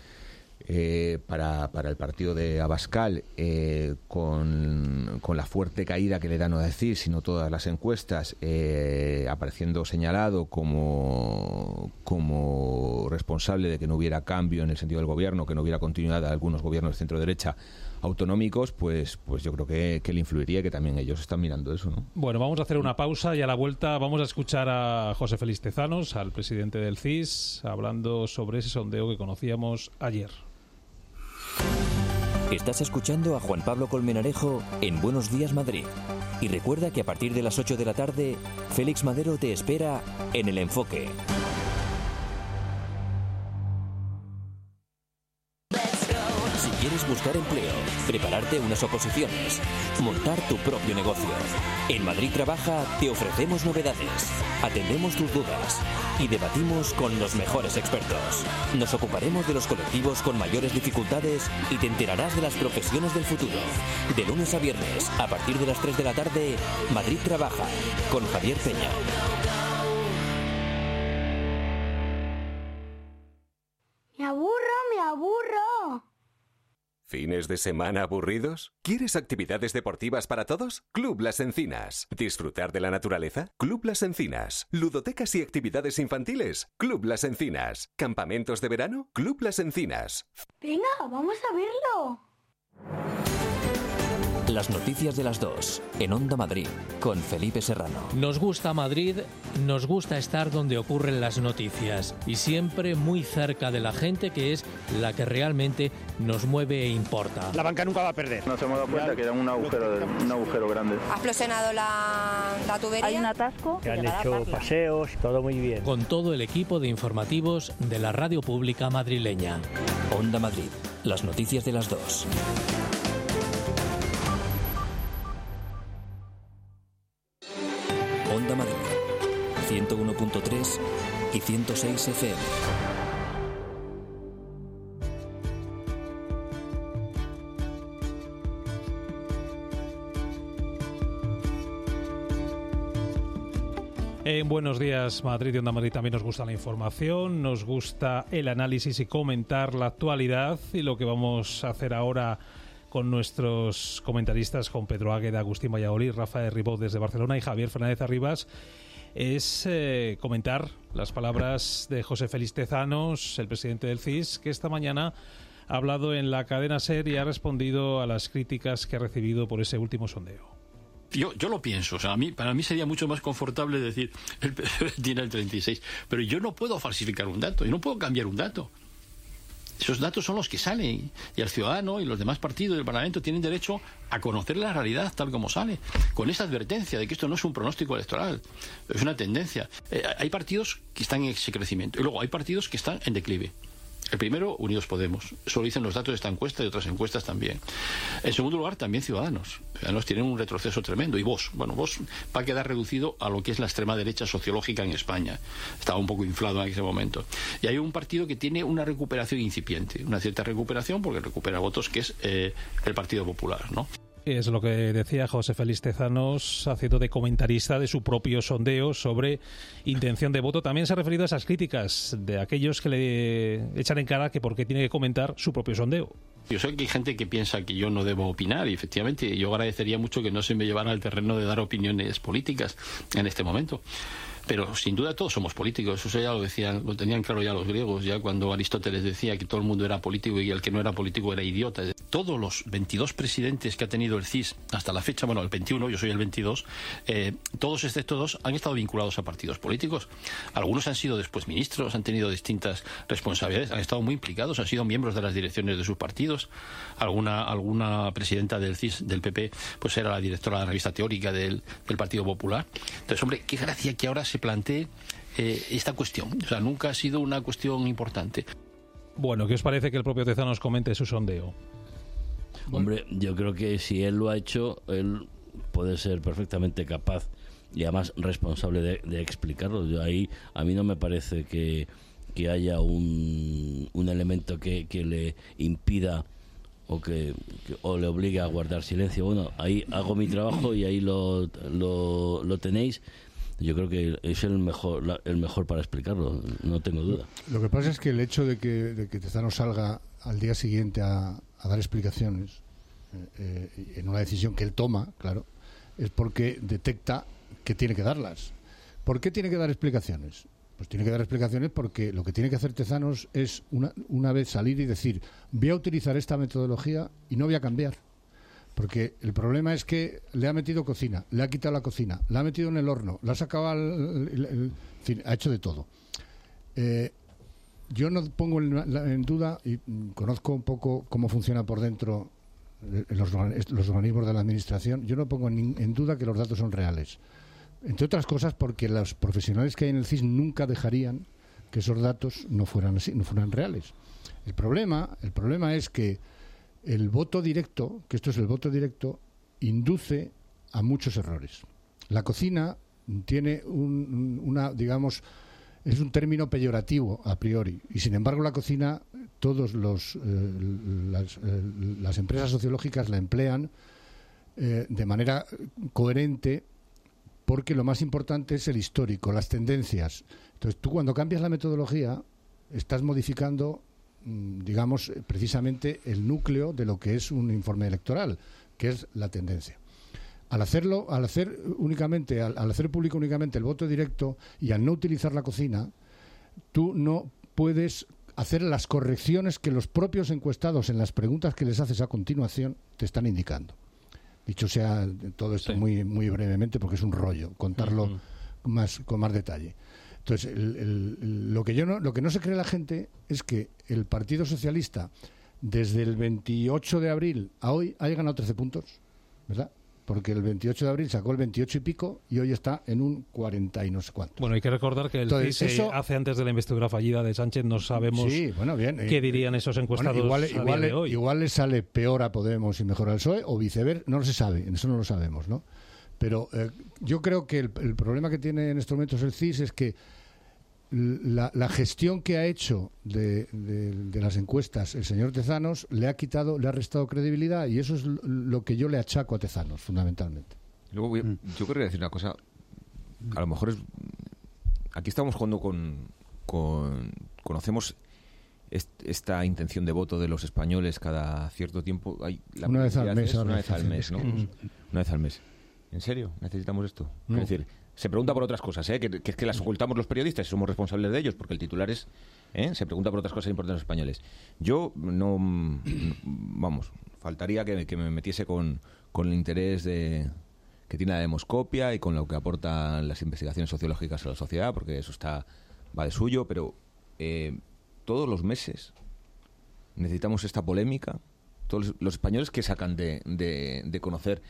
eh, para, para el partido de Abascal, eh, con, con la fuerte caída que le da no decir, sino todas las encuestas, eh, apareciendo señalado como, como responsable de que no hubiera cambio en el sentido del gobierno, que no hubiera continuidad de algunos gobiernos de centro-derecha autonómicos, pues pues yo creo que, que le influiría, que también ellos están mirando eso, ¿no? Bueno, vamos a hacer una pausa y a la vuelta vamos a escuchar a José Félix Tezanos, al presidente del C I S, hablando sobre ese sondeo que conocíamos ayer. Estás escuchando a Juan Pablo Colmenarejo en Buenos Días Madrid. Y recuerda que a partir de las ocho de la tarde, Félix Madero te espera en El Enfoque. ¿Quieres buscar empleo, prepararte unas oposiciones, montar tu propio negocio? En Madrid Trabaja te ofrecemos novedades, atendemos tus dudas y debatimos con los mejores expertos. Nos ocuparemos de los colectivos con mayores dificultades y te enterarás de las profesiones del futuro. De lunes a viernes, a partir de las tres de la tarde, Madrid Trabaja, con Javier Peña. Me aburro, me aburro. ¿Fines de semana aburridos? ¿Quieres actividades deportivas para todos? Club Las Encinas. ¿Disfrutar de la naturaleza? Club Las Encinas. ¿Ludotecas y actividades infantiles? Club Las Encinas. ¿Campamentos de verano? Club Las Encinas. Venga, vamos a verlo. Las noticias de las dos, en Onda Madrid, con Felipe Serrano. Nos gusta Madrid, nos gusta estar donde ocurren las noticias y siempre muy cerca de la gente, que es la que realmente nos mueve e importa. La banca nunca va a perder. Nos hemos dado cuenta que era un agujero, un agujero grande. Ha explosionado la, la tubería. Hay un atasco. Que han hecho paseos, todo muy bien. Con todo el equipo de informativos de la radio pública madrileña. Onda Madrid, las noticias de las dos. Onda Madrid, ciento uno punto tres y ciento seis F M. En Buenos Días Madrid y Onda Madrid también nos gusta la información, nos gusta el análisis y comentar la actualidad, y lo que vamos a hacer ahora con nuestros comentaristas, con Pedro Águeda, Agustín Valladolid, Rafael Ribó desde Barcelona y Javier Fernández Arribas, es eh, comentar las palabras de José Félix Tezanos, el presidente del C I S, que esta mañana ha hablado en la cadena SER y ha respondido a las críticas que ha recibido por ese último sondeo. Yo, yo lo pienso, o sea, a mí, para mí sería mucho más confortable decir el P S O E tiene el treinta y seis, pero yo no puedo falsificar un dato, yo no puedo cambiar un dato. Esos datos son los que salen y el ciudadano y los demás partidos del Parlamento tienen derecho a conocer la realidad tal como sale, con esa advertencia de que esto no es un pronóstico electoral, es una tendencia. Eh, hay partidos que están en ese crecimiento y luego hay partidos que están en declive. El primero, Unidos Podemos. Eso lo dicen los datos de esta encuesta y de otras encuestas también. En segundo lugar, también Ciudadanos. Ciudadanos tienen un retroceso tremendo. Y Vox. Bueno, Vox va a quedar reducido a lo que es la extrema derecha sociológica en España. Estaba un poco inflado en ese momento. Y hay un partido que tiene una recuperación incipiente. Una cierta recuperación porque recupera votos, que es eh, el Partido Popular, ¿no? Es lo que decía José Félix Tezanos, haciendo de comentarista de su propio sondeo sobre intención de voto. También se ha referido a esas críticas de aquellos que le echan en cara que por qué tiene que comentar su propio sondeo. Yo sé que hay gente que piensa que yo no debo opinar y efectivamente yo agradecería mucho que no se me llevara al terreno de dar opiniones políticas en este momento. Pero sin duda todos somos políticos, eso ya lo decían, lo tenían claro ya los griegos, ya cuando Aristóteles decía que todo el mundo era político y el que no era político era idiota. Todos los veintidós presidentes que ha tenido el C I S hasta la fecha, bueno, el veintiuno, yo soy el veintidós, eh, todos excepto dos han estado vinculados a partidos políticos. Algunos han sido después ministros, han tenido distintas responsabilidades, han estado muy implicados, han sido miembros de las direcciones de sus partidos. Alguna, alguna presidenta del C I S, del P P, pues era la directora de la revista teórica del, del Partido Popular. Entonces, hombre, qué gracia que ahora se plantee eh, esta cuestión. O sea, nunca ha sido una cuestión importante. Bueno, ¿qué os parece que el propio Tezanos comente su sondeo? Hombre, yo creo que si él lo ha hecho, él puede ser perfectamente capaz y además responsable de, de explicarlo. Yo ahí, a mí no me parece que, que haya un, un elemento que, que le impida o que, que o le obligue a guardar silencio. Bueno, ahí hago mi trabajo y ahí lo, lo, lo tenéis. Yo creo que es el mejor el mejor para explicarlo, no tengo duda. Lo que pasa es que el hecho de que, de que Tezanos salga al día siguiente a, a dar explicaciones eh, eh, en una decisión que él toma, claro, es porque detecta que tiene que darlas. ¿Por qué tiene que dar explicaciones? Pues tiene que dar explicaciones porque lo que tiene que hacer Tezanos es una, una vez salir y decir, voy a utilizar esta metodología y no voy a cambiar. Porque el problema es que le ha metido cocina, le ha quitado la cocina, la ha metido en el horno, la ha sacado al... El, el, el, en fin, ha hecho de todo. Eh, yo no pongo en, en duda, y conozco un poco cómo funciona por dentro los, los organismos de la Administración, yo no pongo en, en duda que los datos son reales. Entre otras cosas porque los profesionales que hay en el C I S nunca dejarían que esos datos no fueran así, no fueran reales. El problema, el problema es que el voto directo, que esto es el voto directo, induce a muchos errores. La cocina tiene un, una, digamos, es un término peyorativo a priori, y sin embargo la cocina, todos los eh, las, eh, las empresas sociológicas la emplean eh, de manera coherente, porque lo más importante es el histórico, las tendencias. Entonces, tú cuando cambias la metodología, estás modificando, digamos, precisamente el núcleo de lo que es un informe electoral, que es la tendencia. Al hacerlo, al hacer únicamente, al, al hacer público únicamente el voto directo y al no utilizar la cocina, tú no puedes hacer las correcciones que los propios encuestados en las preguntas que les haces a continuación te están indicando. Dicho sea todo esto sí. muy muy brevemente, porque es un rollo contarlo uh-huh. más con más detalle. Entonces, el, el, lo que yo no, lo que no se cree la gente es que el Partido Socialista, desde el veintiocho de abril a hoy, haya ganado trece puntos, ¿verdad? Porque el veintiocho de abril sacó el veintiocho y pico y hoy está en un cuarenta y no sé cuánto. Bueno, hay que recordar que el Entonces, C I S eso, hace antes de la investidura fallida de Sánchez, no sabemos sí, bueno, bien, qué eh, dirían esos encuestados bueno, igual, a igual, día de hoy. Igual le sale peor a Podemos y mejor al P S O E, o viceversa, no se sabe, eso no lo sabemos, ¿no? Pero eh, yo creo que el, el problema que tiene en estos momentos el C I S es que la, la gestión que ha hecho de, de, de las encuestas el señor Tezanos le ha quitado, le ha restado credibilidad, y eso es lo que yo le achaco a Tezanos, fundamentalmente. Luego voy a, yo querría decir una cosa, a lo mejor es, aquí estamos jugando con, con conocemos est, esta intención de voto de los españoles cada cierto tiempo. Hay, la una vez al mes. Es, una vez al mes, ¿no? Una vez al mes. ¿En serio? ¿Necesitamos esto? No. Es decir, Se pregunta por otras cosas, ¿eh? que, que es que las ocultamos los periodistas y somos responsables de ellos, porque el titular es... ¿eh? Se pregunta por otras cosas importantes los españoles. Yo no... Vamos, faltaría que, que me metiese con, con el interés de... que tiene la demoscopia y con lo que aportan las investigaciones sociológicas a la sociedad, porque eso está va de suyo, pero eh, todos los meses necesitamos esta polémica. Todos los, los españoles que sacan de, de, de conocer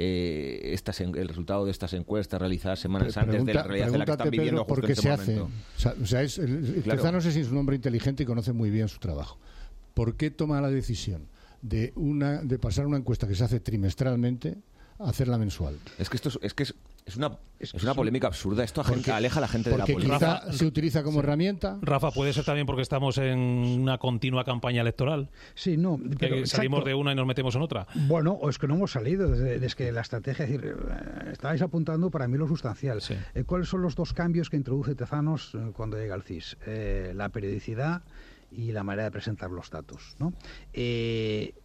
eh, estas, el resultado de estas encuestas realizadas semanas Pre- pregunta, antes de la realidad en la que están viviendo Pedro, justo en ese se momento. Hace. O sea, o sea es, el, claro. Tezanos es un hombre inteligente y conoce muy bien su trabajo. ¿Por qué toma la decisión de, una, de pasar una encuesta que se hace trimestralmente a hacerla mensual? Es que esto es, es que es, es una es una polémica absurda. Esto porque, aleja a la gente de la política. Porque quizá se utiliza como sí. herramienta. Rafa, puede ser también porque estamos en una continua campaña electoral. Sí, no. Pero que salimos exacto. de una y nos metemos en otra. Bueno, o es que no hemos salido desde, desde que la estrategia, es decir, estáis apuntando para mí lo sustancial. Sí. Eh, ¿Cuáles son los dos cambios que introduce Tezanos eh, cuando llega al C I S? Eh, la periodicidad y la manera de presentar los datos, ¿no? Eh,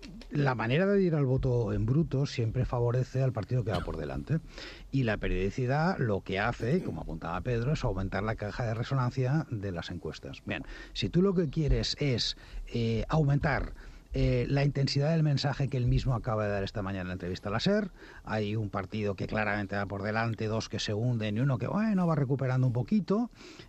La manera de ir al voto en bruto siempre favorece al partido que va por delante. Y la periodicidad lo que hace, como apuntaba Pedro, es aumentar la caja de resonancia de las encuestas. Bien, si tú lo que quieres es eh, aumentar Eh, la intensidad del mensaje que él mismo acaba de dar esta mañana en la entrevista a la SER, hay un partido que claramente va por delante, dos que se hunden y uno que, bueno, va recuperando un poquito,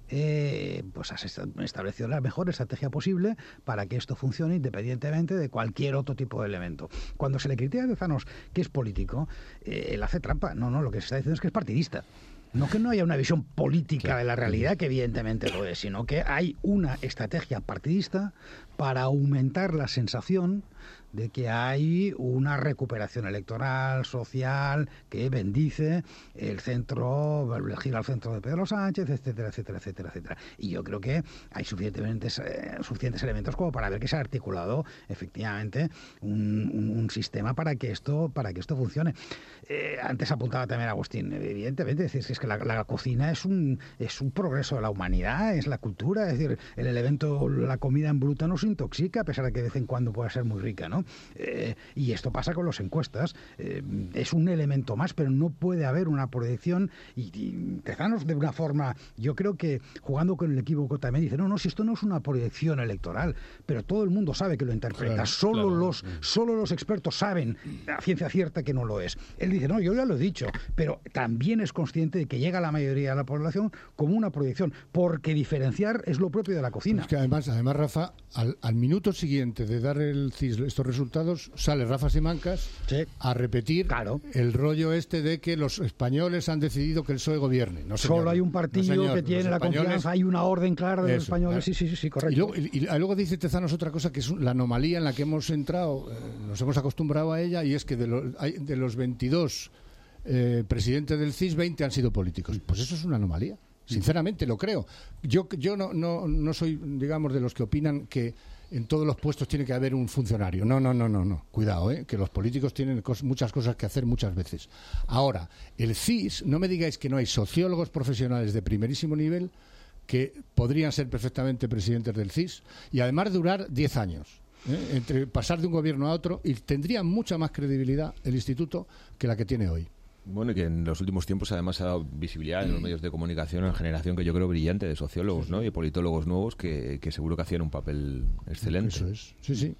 eh, pues has establecido la mejor estrategia posible para que esto funcione independientemente de cualquier otro tipo de elemento. Cuando se le critica a Tezanos que es político, eh, él hace trampa. No, no, lo que se está diciendo es que es partidista. No que no haya una visión política claro. de la realidad, que evidentemente lo es, sino que hay una estrategia partidista para aumentar la sensación de que hay una recuperación electoral, social, que bendice el centro, elegir al centro de Pedro Sánchez, etcétera, etcétera, etcétera, etcétera. Y yo creo que hay suficientes, eh, suficientes elementos como para ver que se ha articulado efectivamente un, un, un sistema para que esto, para que esto funcione. Eh, antes apuntaba también Agustín, evidentemente, es, decir, es que la, la cocina es un, es un progreso de la humanidad, es la cultura, es decir, el elemento, la comida en bruta no se intoxica, a pesar de que de vez en cuando pueda ser muy rica, ¿no? Eh, y esto pasa con las encuestas. Eh, es un elemento más, pero no puede haber una proyección. Y, y Tezanos, de una forma, yo creo que jugando con el equívoco también dice, no, no, si esto no es una proyección electoral, pero todo el mundo sabe que lo interpreta. Claro, solo, claro. Los, solo los expertos saben a ciencia cierta que no lo es. Él dice, no, yo ya lo he dicho, pero también es consciente de que llega a la mayoría de la población como una proyección, porque diferenciar es lo propio de la cocina. Es que además, además Rafa, al, al minuto siguiente de dar el C I S estos resultados, sale Rafa Simancas sí. a repetir claro. el rollo este de que los españoles han decidido que el P S O E gobierne. No, Solo hay un partido no, señor, que tiene la confianza, hay una orden clara de los españoles. Sí, sí, sí, sí, correcto. Y luego, y, y luego dice Tezanos otra cosa que es la anomalía en la que hemos entrado, eh, nos hemos acostumbrado a ella, y es que de, lo, hay, de los veintidós eh, presidentes del C I S, veinte han sido políticos. Pues eso es una anomalía. Sinceramente lo creo. Yo, yo no, no, no soy, digamos, de los que opinan que en todos los puestos tiene que haber un funcionario. No, no, no, no, no. Cuidado, ¿eh? Que los políticos tienen cos- muchas cosas que hacer muchas veces. Ahora, el C I S, no me digáis que no hay sociólogos profesionales de primerísimo nivel que podrían ser perfectamente presidentes del C I S y además durar diez años. ¿eh? Entre pasar de un gobierno a otro, y tendría mucha más credibilidad el instituto que la que tiene hoy. Bueno, y que en los últimos tiempos además ha dado visibilidad en los medios de comunicación a una generación que yo creo brillante de sociólogos, ¿no? Y politólogos nuevos que, que seguro que hacían un papel excelente. Eso es, sí, sí.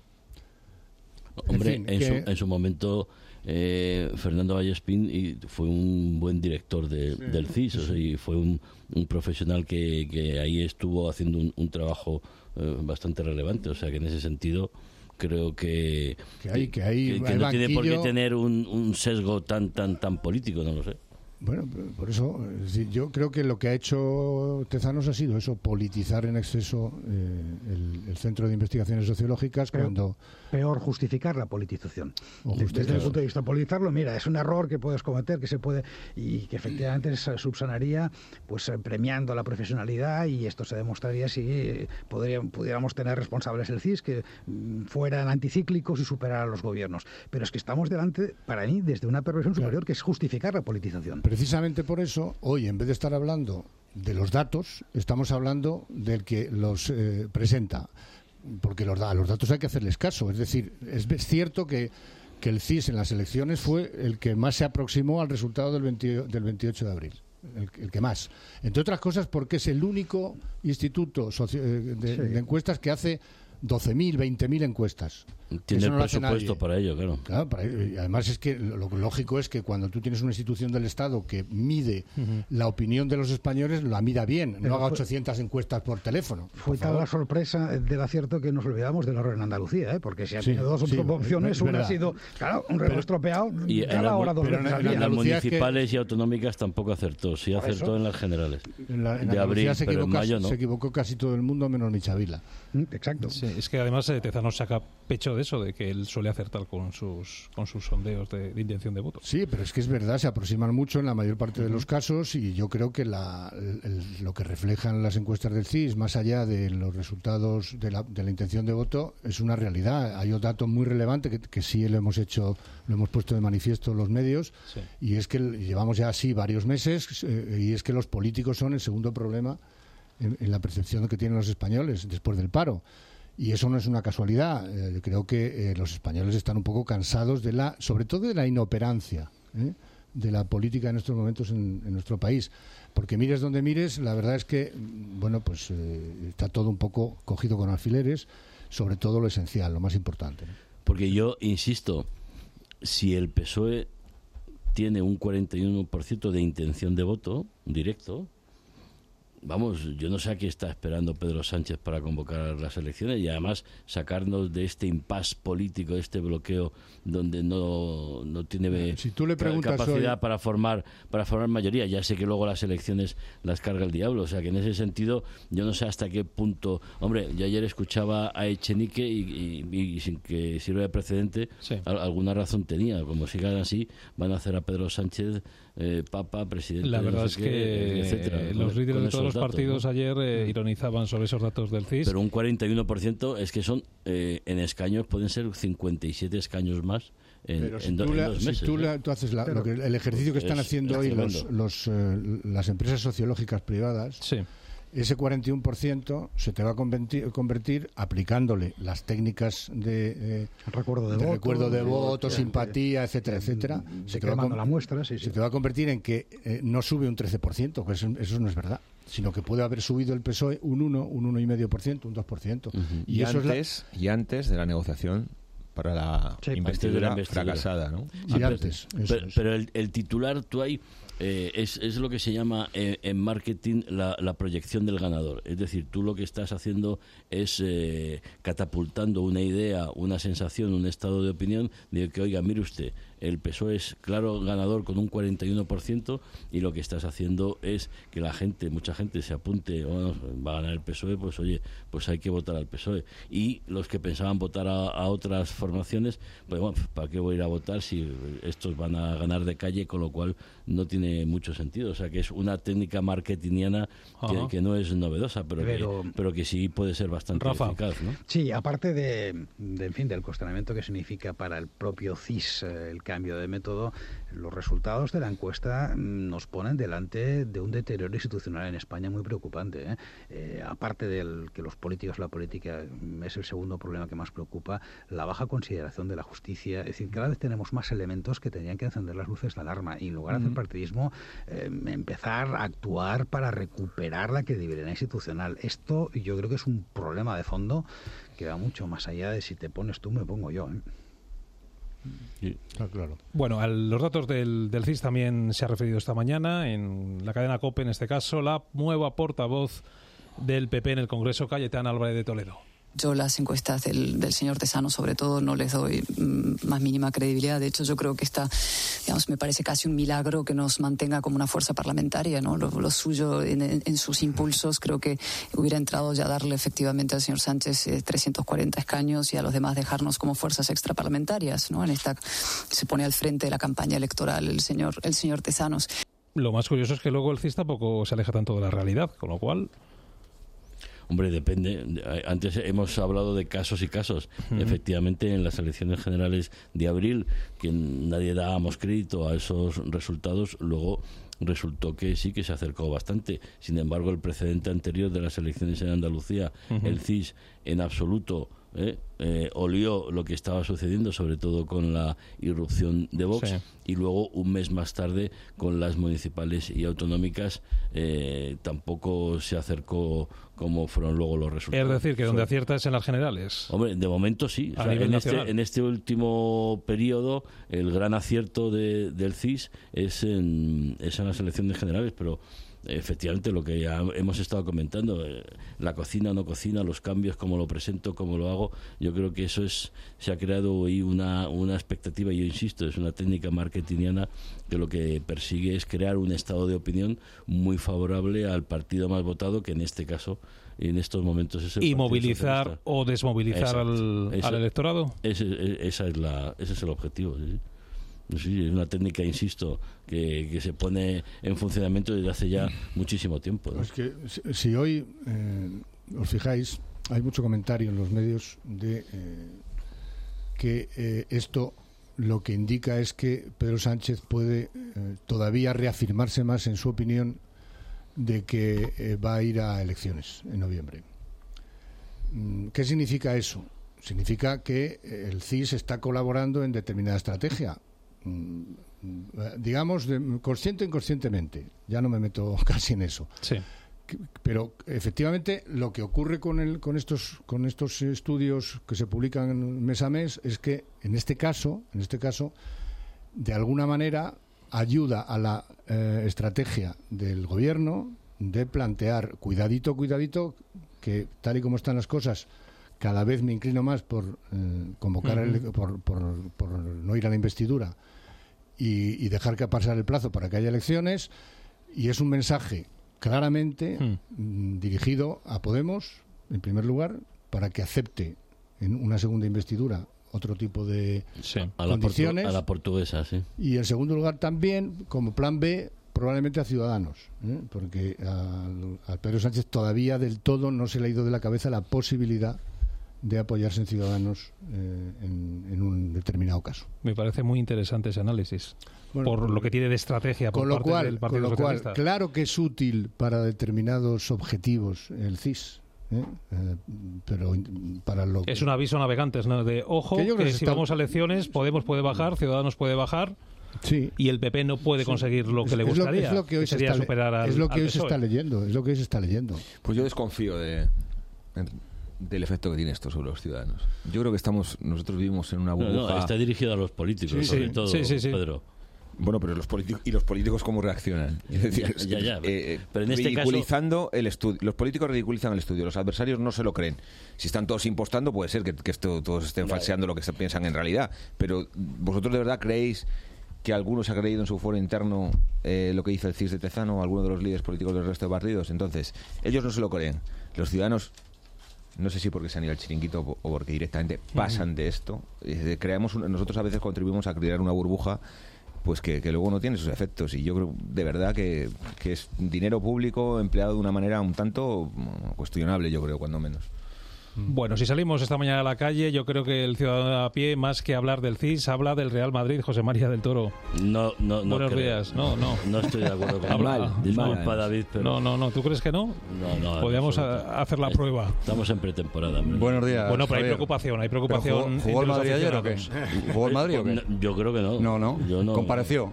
Hombre, en, fin, en, que... su, en su momento eh, Fernando Vallespín y fue un buen director de, sí, del C I S, sí, sí. O sea, y fue un, un profesional que, que ahí estuvo haciendo un, un trabajo eh, bastante relevante, o sea que en ese sentido creo que que, hay, que, hay, que, que hay no banquillo... tiene por qué tener un, un sesgo tan tan tan político, no lo sé. Bueno, por eso sí, yo creo que lo que ha hecho Tezanos ha sido eso, politizar en exceso eh, el, el Centro de Investigaciones Sociológicas. Pero, cuando peor justificar la politización. Desde, desde el punto de vista politizarlo, mira, es un error que puedes cometer, que se puede, y que efectivamente se subsanaría pues premiando la profesionalidad, y esto se demostraría si podría, pudiéramos tener responsables del C I S que fueran anticíclicos y superaran a los gobiernos. Pero es que estamos delante, para mí, desde una perversión claro. superior, que es justificar la politización. Precisamente por eso, hoy, en vez de estar hablando de los datos, estamos hablando del que los eh, presenta. Porque los, a los datos hay que hacerles caso. Es decir, es, es cierto que que el C I S en las elecciones fue el que más se aproximó al resultado del, veinte, del veintiocho de abril. El, el que más. Entre otras cosas porque es el único instituto socio, de, sí. de encuestas que hace doce mil, veinte mil encuestas. Tiene el no presupuesto para ello, claro. claro para, y además es que lo lógico es que cuando tú tienes una institución del Estado que mide uh-huh. la opinión de los españoles, la mida bien, Pero no haga fue, ochocientas encuestas por teléfono. Fue tal la sorpresa del acierto que nos olvidamos del error en Andalucía, ¿eh? Porque si ha tenido sí, dos sí, opciones, una ha sido, claro, un reloj estropeado, y en la hora dos veces al día. En las municipales es que, y autonómicas tampoco acertó, sí acertó eso, en las generales. En, la, en de abril, se pero en mayo no. Se equivocó casi todo el mundo menos Michavila. Exacto. Sí, es que además eh, Tezanos saca pecho de eso, de que él suele acertar con sus con sus sondeos de, de intención de voto. Sí, pero es que es verdad, se aproximan mucho en la mayor parte de los casos y yo creo que la, el, lo que reflejan las encuestas del C I S, más allá de los resultados de la, de la intención de voto, es una realidad. Hay un dato muy relevante que, que sí lo hemos hecho, lo hemos puesto de manifiesto en los medios, sí. y es que llevamos ya así varios meses eh, y es que los políticos son el segundo problema en, en la percepción que tienen los españoles después del paro. Y eso no es una casualidad. Eh, creo que eh, los españoles están un poco cansados de la, sobre todo de la inoperancia ¿eh? de la política en estos momentos en, en nuestro país. Porque mires donde mires, la verdad es que, bueno, pues eh, está todo un poco cogido con alfileres, sobre todo lo esencial, lo más importante, ¿no? Porque yo insisto, si el P S O E tiene un cuarenta y uno por ciento de intención de voto directo, vamos, yo no sé a qué está esperando Pedro Sánchez para convocar las elecciones y además sacarnos de este impasse político, de este bloqueo donde no, no tiene si tú le preguntas capacidad hoy... para formar para formar mayoría. Ya sé que luego las elecciones las carga el diablo, o sea que en ese sentido yo no sé hasta qué punto. Hombre, yo ayer escuchaba a Echenique y, y, y sin que sirva de precedente, sí. alguna razón tenía. Como sigan así, van a hacer a Pedro Sánchez Eh, Papa, presidente. La verdad no es sé que qué, etcétera, los con, líderes con de todos los datos, partidos ¿no? ayer eh, ironizaban sobre esos datos del C I S. Pero un cuarenta y uno por ciento es que son eh, en escaños pueden ser cincuenta y siete escaños más en, Pero si en, do, tú, la, en dos si meses. tú, ¿eh? la, tú haces la, lo que, el ejercicio que están es, haciendo es hoy los, los, eh, las empresas sociológicas privadas. Sí. Ese cuarenta y uno por ciento se te va a convertir, convertir aplicándole las técnicas de, eh, recuerdo de, de voto, recuerdo de de voto, de, simpatía, etcétera, etcétera. De, se, de te va a la muestra, sí, se sí. te va a convertir en que eh, no sube un trece por ciento, pues eso, eso no es verdad, sino que puede haber subido el P S O E un uno, un uno coma cinco por ciento, un dos por ciento. Uh-huh. Y, y, eso antes, es la... y antes de la negociación para la, sí, investidura, la investidura fracasada, ¿no? Sí, sí, antes. Pero, pero, pero el, el titular, tú ahí, eh, es, es lo que se llama eh, en marketing la, la proyección del ganador. Es decir, tú lo que estás haciendo es eh, catapultando una idea, una sensación, un estado de opinión de que, oiga, mire usted, el P S O E es claro ganador con un cuarenta y uno por ciento y lo que estás haciendo es que la gente, mucha gente se apunte, oh, va a ganar el P S O E, pues oye, pues hay que votar al P S O E. Y los que pensaban votar a, a otras formaciones, pues bueno, ¿para qué voy a ir a votar si estos van a ganar de calle? Con lo cual no tiene mucho sentido. O sea que es una técnica marketingiana que, que no es novedosa, pero, pero, que, pero que sí puede ser bastante Rafa. eficaz, ¿no? Sí, aparte de, de, en fin, del cuestionamiento que significa para el propio C I S el cambio de método, los resultados de la encuesta nos ponen delante de un deterioro institucional en España muy preocupante, ¿eh? Eh, aparte del que los políticos, la política es el segundo problema que más preocupa, la baja consideración de la justicia. Es decir, cada vez tenemos más elementos que tenían que encender las luces de alarma y en lugar de hacer partidismo, eh, empezar a actuar para recuperar la credibilidad institucional. Esto yo creo que es un problema de fondo que va mucho más allá de si te pones tú, me pongo yo, ¿eh? Sí, claro. Bueno, a los datos del, del C I S también se ha referido esta mañana en la cadena COPE, en este caso, la nueva portavoz del P P en el Congreso, Cayetana Álvarez de Toledo. Yo las encuestas del, del señor Tezanos, sobre todo, no les doy mm, más mínima credibilidad. De hecho, yo creo que está, digamos, me parece casi un milagro que nos mantenga como una fuerza parlamentaria, ¿no? Lo, lo suyo en, en, en sus impulsos, creo que hubiera entrado ya a darle efectivamente al señor Sánchez eh, trescientos cuarenta escaños y a los demás dejarnos como fuerzas extraparlamentarias, ¿no? En esta se pone al frente de la campaña electoral el señor, el señor Tezanos. Lo más curioso es que luego el C I S tampoco se aleja tanto de la realidad, con lo cual... Hombre, depende. Antes hemos hablado de casos y casos. Uh-huh. Efectivamente, en las elecciones generales de abril, que nadie dábamos crédito a esos resultados, luego resultó que sí que se acercó bastante. Sin embargo, el precedente anterior de las elecciones en Andalucía, uh-huh. el C I S en absoluto ¿eh? Eh, olió lo que estaba sucediendo, sobre todo con la irrupción de Vox, sí. Y luego un mes más tarde con las municipales y autonómicas eh, tampoco se acercó como fueron luego los resultados. Es decir, que donde acierta es en las generales. Hombre, de momento sí. O sea, en, este, en este último periodo el gran acierto de, del C I S es en, es en las elecciones generales, pero efectivamente lo que ya hemos estado comentando, eh, la cocina o no cocina, los cambios, cómo lo presento, cómo lo hago, yo creo que eso es, se ha creado ahí una, una expectativa, y yo insisto, es una técnica marketingiana que lo que persigue es crear un estado de opinión muy favorable al partido más votado, que en este caso, en estos momentos es el y Partido movilizar Socialista. O desmovilizar al, Esa, al electorado. Ese, esa es la, ese es el objetivo, ¿sí? Sí, es una técnica, insisto, que, que se pone en funcionamiento desde hace ya muchísimo tiempo, ¿no? Es que si, si hoy eh, os fijáis, hay mucho comentario en los medios de eh, que eh, esto lo que indica es que Pedro Sánchez puede eh, todavía reafirmarse más en su opinión de que eh, va a ir a elecciones en noviembre. ¿Qué significa eso? Significa que el C I S está colaborando en determinada estrategia. Digamos, de, consciente o inconscientemente, ya no me meto casi en eso. Sí. Pero efectivamente lo que ocurre con el, con estos con estos estudios que se publican mes a mes es que en este caso, en este caso, de alguna manera ayuda a la eh, estrategia del gobierno de plantear cuidadito, cuidadito, que tal y como están las cosas, cada vez me inclino más por eh, convocar, uh-huh. el, por, por, por no ir a la investidura y, y dejar que pasar el plazo para que haya elecciones, y es un mensaje claramente uh-huh. dirigido a Podemos, en primer lugar, para que acepte en una segunda investidura otro tipo de sí. condiciones. A la, portu- a la portuguesa, sí. Y en segundo lugar también, como plan B, probablemente a Ciudadanos, ¿eh? porque al, al Pedro Sánchez todavía del todo no se le ha ido de la cabeza la posibilidad de apoyarse en Ciudadanos eh, en, en un determinado caso. Me parece muy interesante ese análisis, bueno, por lo que tiene de estrategia por con lo parte cual, del Partido con lo Socialista. Cual, claro que es útil para determinados objetivos el C I S, ¿eh? Eh, pero para lo es un aviso a navegantes, ¿no? De ojo, que, que, que si está... vamos a elecciones, Podemos puede bajar, Ciudadanos puede bajar. Sí. Y el P P no puede conseguir lo que es, le gustaría. Es lo, es lo que hoy, que se, está, superar al, es lo que hoy se P S O E. está leyendo. Es lo que hoy se está leyendo. Pues yo desconfío de, del efecto que tiene esto sobre los ciudadanos. Yo creo que estamos nosotros vivimos en una burbuja. No, no, está dirigido a los políticos, sí, sobre sí, todo, sí, sí, sí. Pedro. Bueno, pero los políticos y los políticos cómo reaccionan. Es decir, ya, ya, ya. Eh, pero en este ridiculizando caso... el estudio. Los políticos ridiculizan el estudio. Los adversarios no se lo creen. Si están todos impostando, puede ser que, que esto, todos estén falseando lo que se piensan en realidad. Pero vosotros de verdad creéis que alguno se ha creído en su foro interno eh, lo que dice el C I S de Tezano o alguno de los líderes políticos del resto de partidos. Entonces, ellos no se lo creen. Los ciudadanos, no sé si porque se han ido al chiringuito o porque directamente pasan de esto. Eh, creamos un, nosotros a veces contribuimos a crear una burbuja pues que, que luego no tiene sus efectos, y yo creo de verdad que, que es dinero público empleado de una manera un tanto cuestionable, yo creo, cuando menos. Bueno, si salimos esta mañana a la calle, yo creo que el ciudadano a pie, más que hablar del C I S, habla del Real Madrid. José María del Toro. No, no, no. Buenos creo. días. No, no. No estoy de acuerdo con Habla, mal, Disculpa, David, pero... No, no, no. ¿Tú crees que no? No, no. Podríamos a, hacer la prueba. Estamos en pretemporada. Hombre. Buenos días. Bueno, pero Javier. hay preocupación. Hay preocupación. ¿Jugó, jugó el Madrid ayer o qué? ¿Jugó el Madrid o qué? Yo creo que no. No, no. Yo no. ¿Compareció?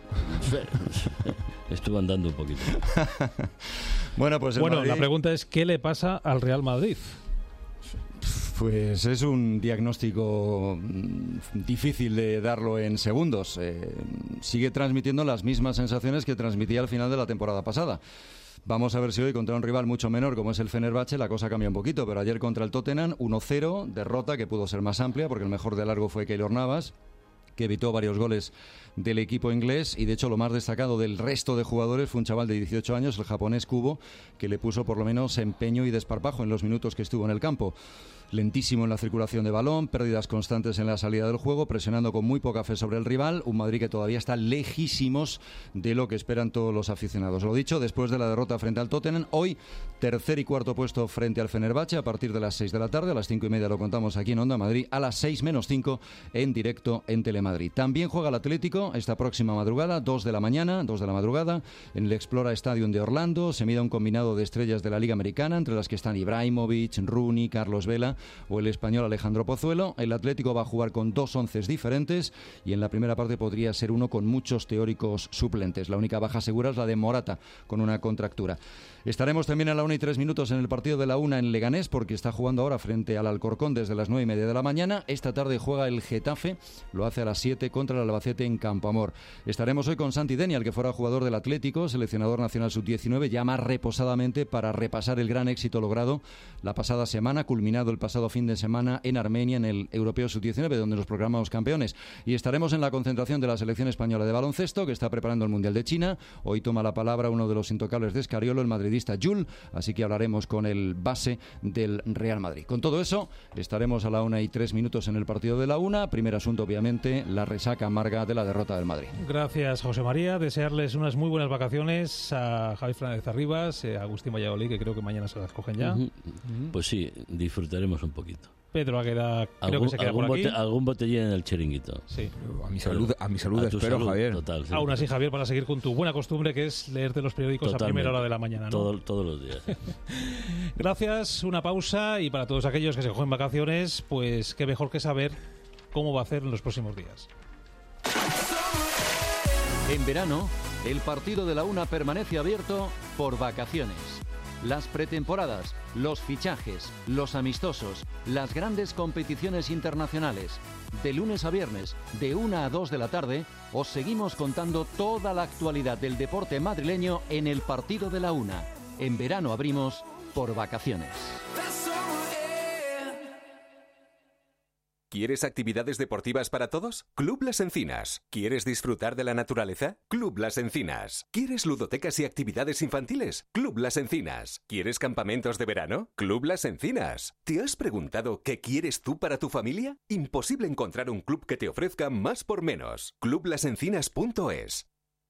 Estuve andando un poquito. Bueno, pues el Bueno, Madrid... la pregunta es, ¿qué le pasa al Real Madrid? Pues es un diagnóstico difícil de darlo en segundos. Eh, sigue transmitiendo las mismas sensaciones que transmitía al final de la temporada pasada. Vamos a ver si hoy contra un rival mucho menor como es el Fenerbahce la cosa cambia un poquito, pero ayer contra el Tottenham uno cero, derrota que pudo ser más amplia porque el mejor de largo fue Keylor Navas, que evitó varios goles del equipo inglés, y de hecho lo más destacado del resto de jugadores fue un chaval de dieciocho años, el japonés Kubo, que le puso por lo menos empeño y desparpajo en los minutos que estuvo en el campo. Lentísimo en la circulación de balón, pérdidas constantes en la salida del juego, presionando con muy poca fe sobre el rival, un Madrid que todavía está lejísimos de lo que esperan todos los aficionados. Lo dicho, después de la derrota frente al Tottenham, hoy tercer y cuarto puesto frente al Fenerbahce a partir de las seis de la tarde, a las cinco y media lo contamos aquí en Onda Madrid, a las seis menos cinco en directo en Telemadrid. Madrid. También juega el Atlético esta próxima madrugada, dos de la mañana, dos de la madrugada, en el Explora Stadium de Orlando. Se mida un combinado de estrellas de la Liga Americana, entre las que están Ibrahimovic, Rooney, Carlos Vela o el español Alejandro Pozuelo. El Atlético va a jugar con dos onces diferentes y en la primera parte podría ser uno con muchos teóricos suplentes. La única baja segura es la de Morata, con una contractura. Estaremos también a la una y tres minutos en el partido de la una en Leganés, porque está jugando ahora frente al Alcorcón desde las nueve y media de la mañana. Esta tarde juega el Getafe, lo hace a las siete contra el Albacete en Campoamor. Estaremos hoy con Santi Denial, que fuera jugador del Atlético, seleccionador nacional sub diecinueve, ya más reposadamente para repasar el gran éxito logrado la pasada semana, culminado el pasado fin de semana en Armenia, en el Europeo sub diecinueve, donde nos proclamamos campeones. Y estaremos en la concentración de la selección española de baloncesto, que está preparando el Mundial de China. Hoy toma la palabra uno de los intocables de Escariolo, el madridista Jul, así que hablaremos con el base del Real Madrid. Con todo eso, estaremos a la una y tres minutos en el partido de la una. Primer asunto, obviamente, la resaca amarga de la derrota del Madrid. Gracias, José María. Desearles unas muy buenas vacaciones a Javi Fernández Arribas, a Agustín Valladolid, que creo que mañana se las cogen ya. Uh-huh. Uh-huh. Pues sí, disfrutaremos un poquito. Pedro Águeda, creo ¿Algún, que se queda algún por aquí. Bote, algún botellín en el chiringuito. Sí. A mi salud, a mi salud a tu espero, salud, Javier. Total, sí. Aún así, Javier, para seguir con tu buena costumbre, que es leerte los periódicos Totalmente. a primera hora de la mañana, ¿no? Todo, todos los días. Gracias, una pausa, y para todos aquellos que se cogen vacaciones, pues qué mejor que saber cómo va a hacer en los próximos días. En verano, el partido de la una permanece abierto por vacaciones. Las pretemporadas, los fichajes, los amistosos, las grandes competiciones internacionales. De lunes a viernes, de una a dos de la tarde, os seguimos contando toda la actualidad del deporte madrileño en el partido de la una. En verano abrimos por vacaciones. ¿Quieres actividades deportivas para todos? Club Las Encinas. ¿Quieres disfrutar de la naturaleza? Club Las Encinas. ¿Quieres ludotecas y actividades infantiles? Club Las Encinas. ¿Quieres campamentos de verano? Club Las Encinas. ¿Te has preguntado qué quieres tú para tu familia? Imposible encontrar un club que te ofrezca más por menos. club las encinas punto es.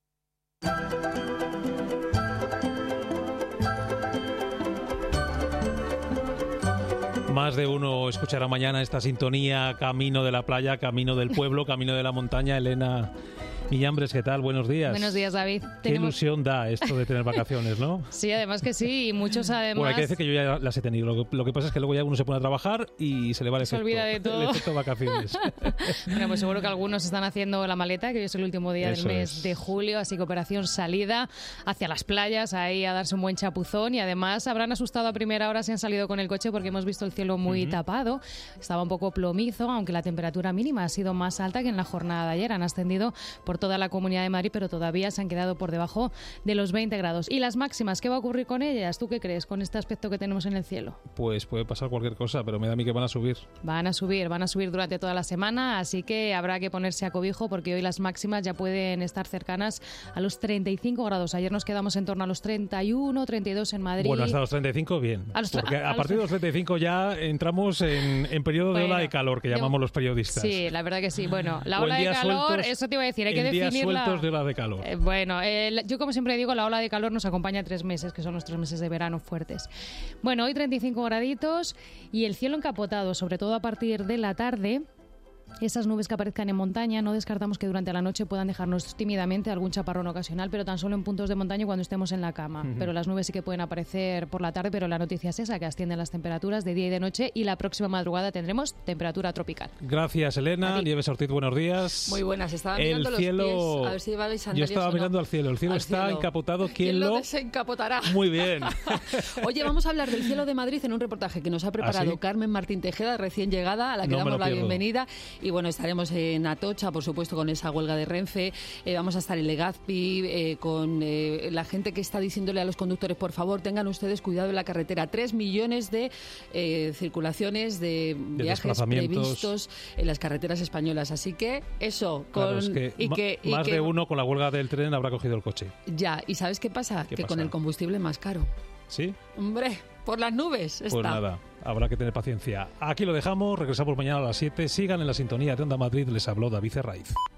Más de uno escuchará mañana esta sintonía, camino de la playa, camino del pueblo, camino de la montaña. Elena Millambres, ¿qué tal? Buenos días. Buenos días, David. Qué Tenemos... ilusión da esto de tener vacaciones, ¿no? Sí, además que sí, y muchos además... Bueno, hay que decir que yo ya las he tenido. Lo que, lo que pasa es que luego ya uno se pone a trabajar y se le va el se efecto. Se olvida de todo. El efecto vacaciones. Bueno, pues seguro que algunos están haciendo la maleta, que hoy es el último día Eso del mes es. de julio, así que operación salida hacia las playas, ahí a darse un buen chapuzón, y además habrán asustado a primera hora si han salido con el coche, porque hemos visto el cielo muy uh-huh. tapado. Estaba un poco plomizo, aunque la temperatura mínima ha sido más alta que en la jornada de ayer. Han ascendido por toda la Comunidad de Madrid, pero todavía se han quedado por debajo de los veinte grados. ¿Y las máximas? ¿Qué va a ocurrir con ellas? ¿Tú qué crees con este aspecto que tenemos en el cielo? Pues puede pasar cualquier cosa, pero me da a mí que van a subir. Van a subir, van a subir durante toda la semana, así que habrá que ponerse a cobijo, porque hoy las máximas ya pueden estar cercanas a los treinta y cinco grados. Ayer nos quedamos en torno a los treinta y uno, treinta y dos en Madrid. Bueno, hasta los treinta y cinco bien, a los tra- porque a, a partir los... de los treinta y cinco ya entramos en, en periodo de bueno, ola de calor, que llamamos los periodistas. Sí, la verdad que sí. Bueno, la o ola de calor, sueltos, eso te iba a decir, hay que en días definirla. sueltos de ola de calor. Eh, bueno, eh, yo como siempre digo, la ola de calor nos acompaña tres meses, que son nuestros meses de verano fuertes. Bueno, hoy treinta y cinco graditos y el cielo encapotado, sobre todo a partir de la tarde. Esas nubes que aparezcan en montaña, no descartamos que durante la noche puedan dejarnos tímidamente algún chaparrón ocasional, pero tan solo en puntos de montaña cuando estemos en la cama. Uh-huh. Pero las nubes sí que pueden aparecer por la tarde, pero la noticia es esa, que ascienden las temperaturas de día y de noche, y la próxima madrugada tendremos temperatura tropical. Gracias, Elena. Nieves Ortiz, buenos días. Muy buenas. Estaba el mirando cielo... los pies, a ver si llevabais sandalias. Yo estaba o no. mirando al cielo. El cielo al está cielo. encapotado. ¿Quién, ¿Quién lo... lo desencapotará? Muy bien. Oye, vamos a hablar del cielo de Madrid en un reportaje que nos ha preparado ¿Ah, sí? Carmen Martín Tejeda, recién llegada, a la que no damos la pierdo. bienvenida. Y bueno, estaremos en Atocha, por supuesto, con esa huelga de Renfe. Eh, vamos a estar en Legazpi, eh, con eh, la gente que está diciéndole a los conductores, por favor, tengan ustedes cuidado en la carretera. Tres millones de eh, circulaciones, de, de viajes previstos en las carreteras españolas. Así que eso, con Claro, es que y que, y más que, de uno con la huelga del tren habrá cogido el coche. Ya, ¿y sabes qué pasa? ¿Qué que pasa? con el combustible más caro. ¿Sí? Hombre, por las nubes está. Pues nada, habrá que tener paciencia. Aquí lo dejamos, regresamos mañana a las siete. Sigan en la sintonía de Onda Madrid, les habló David Herraiz.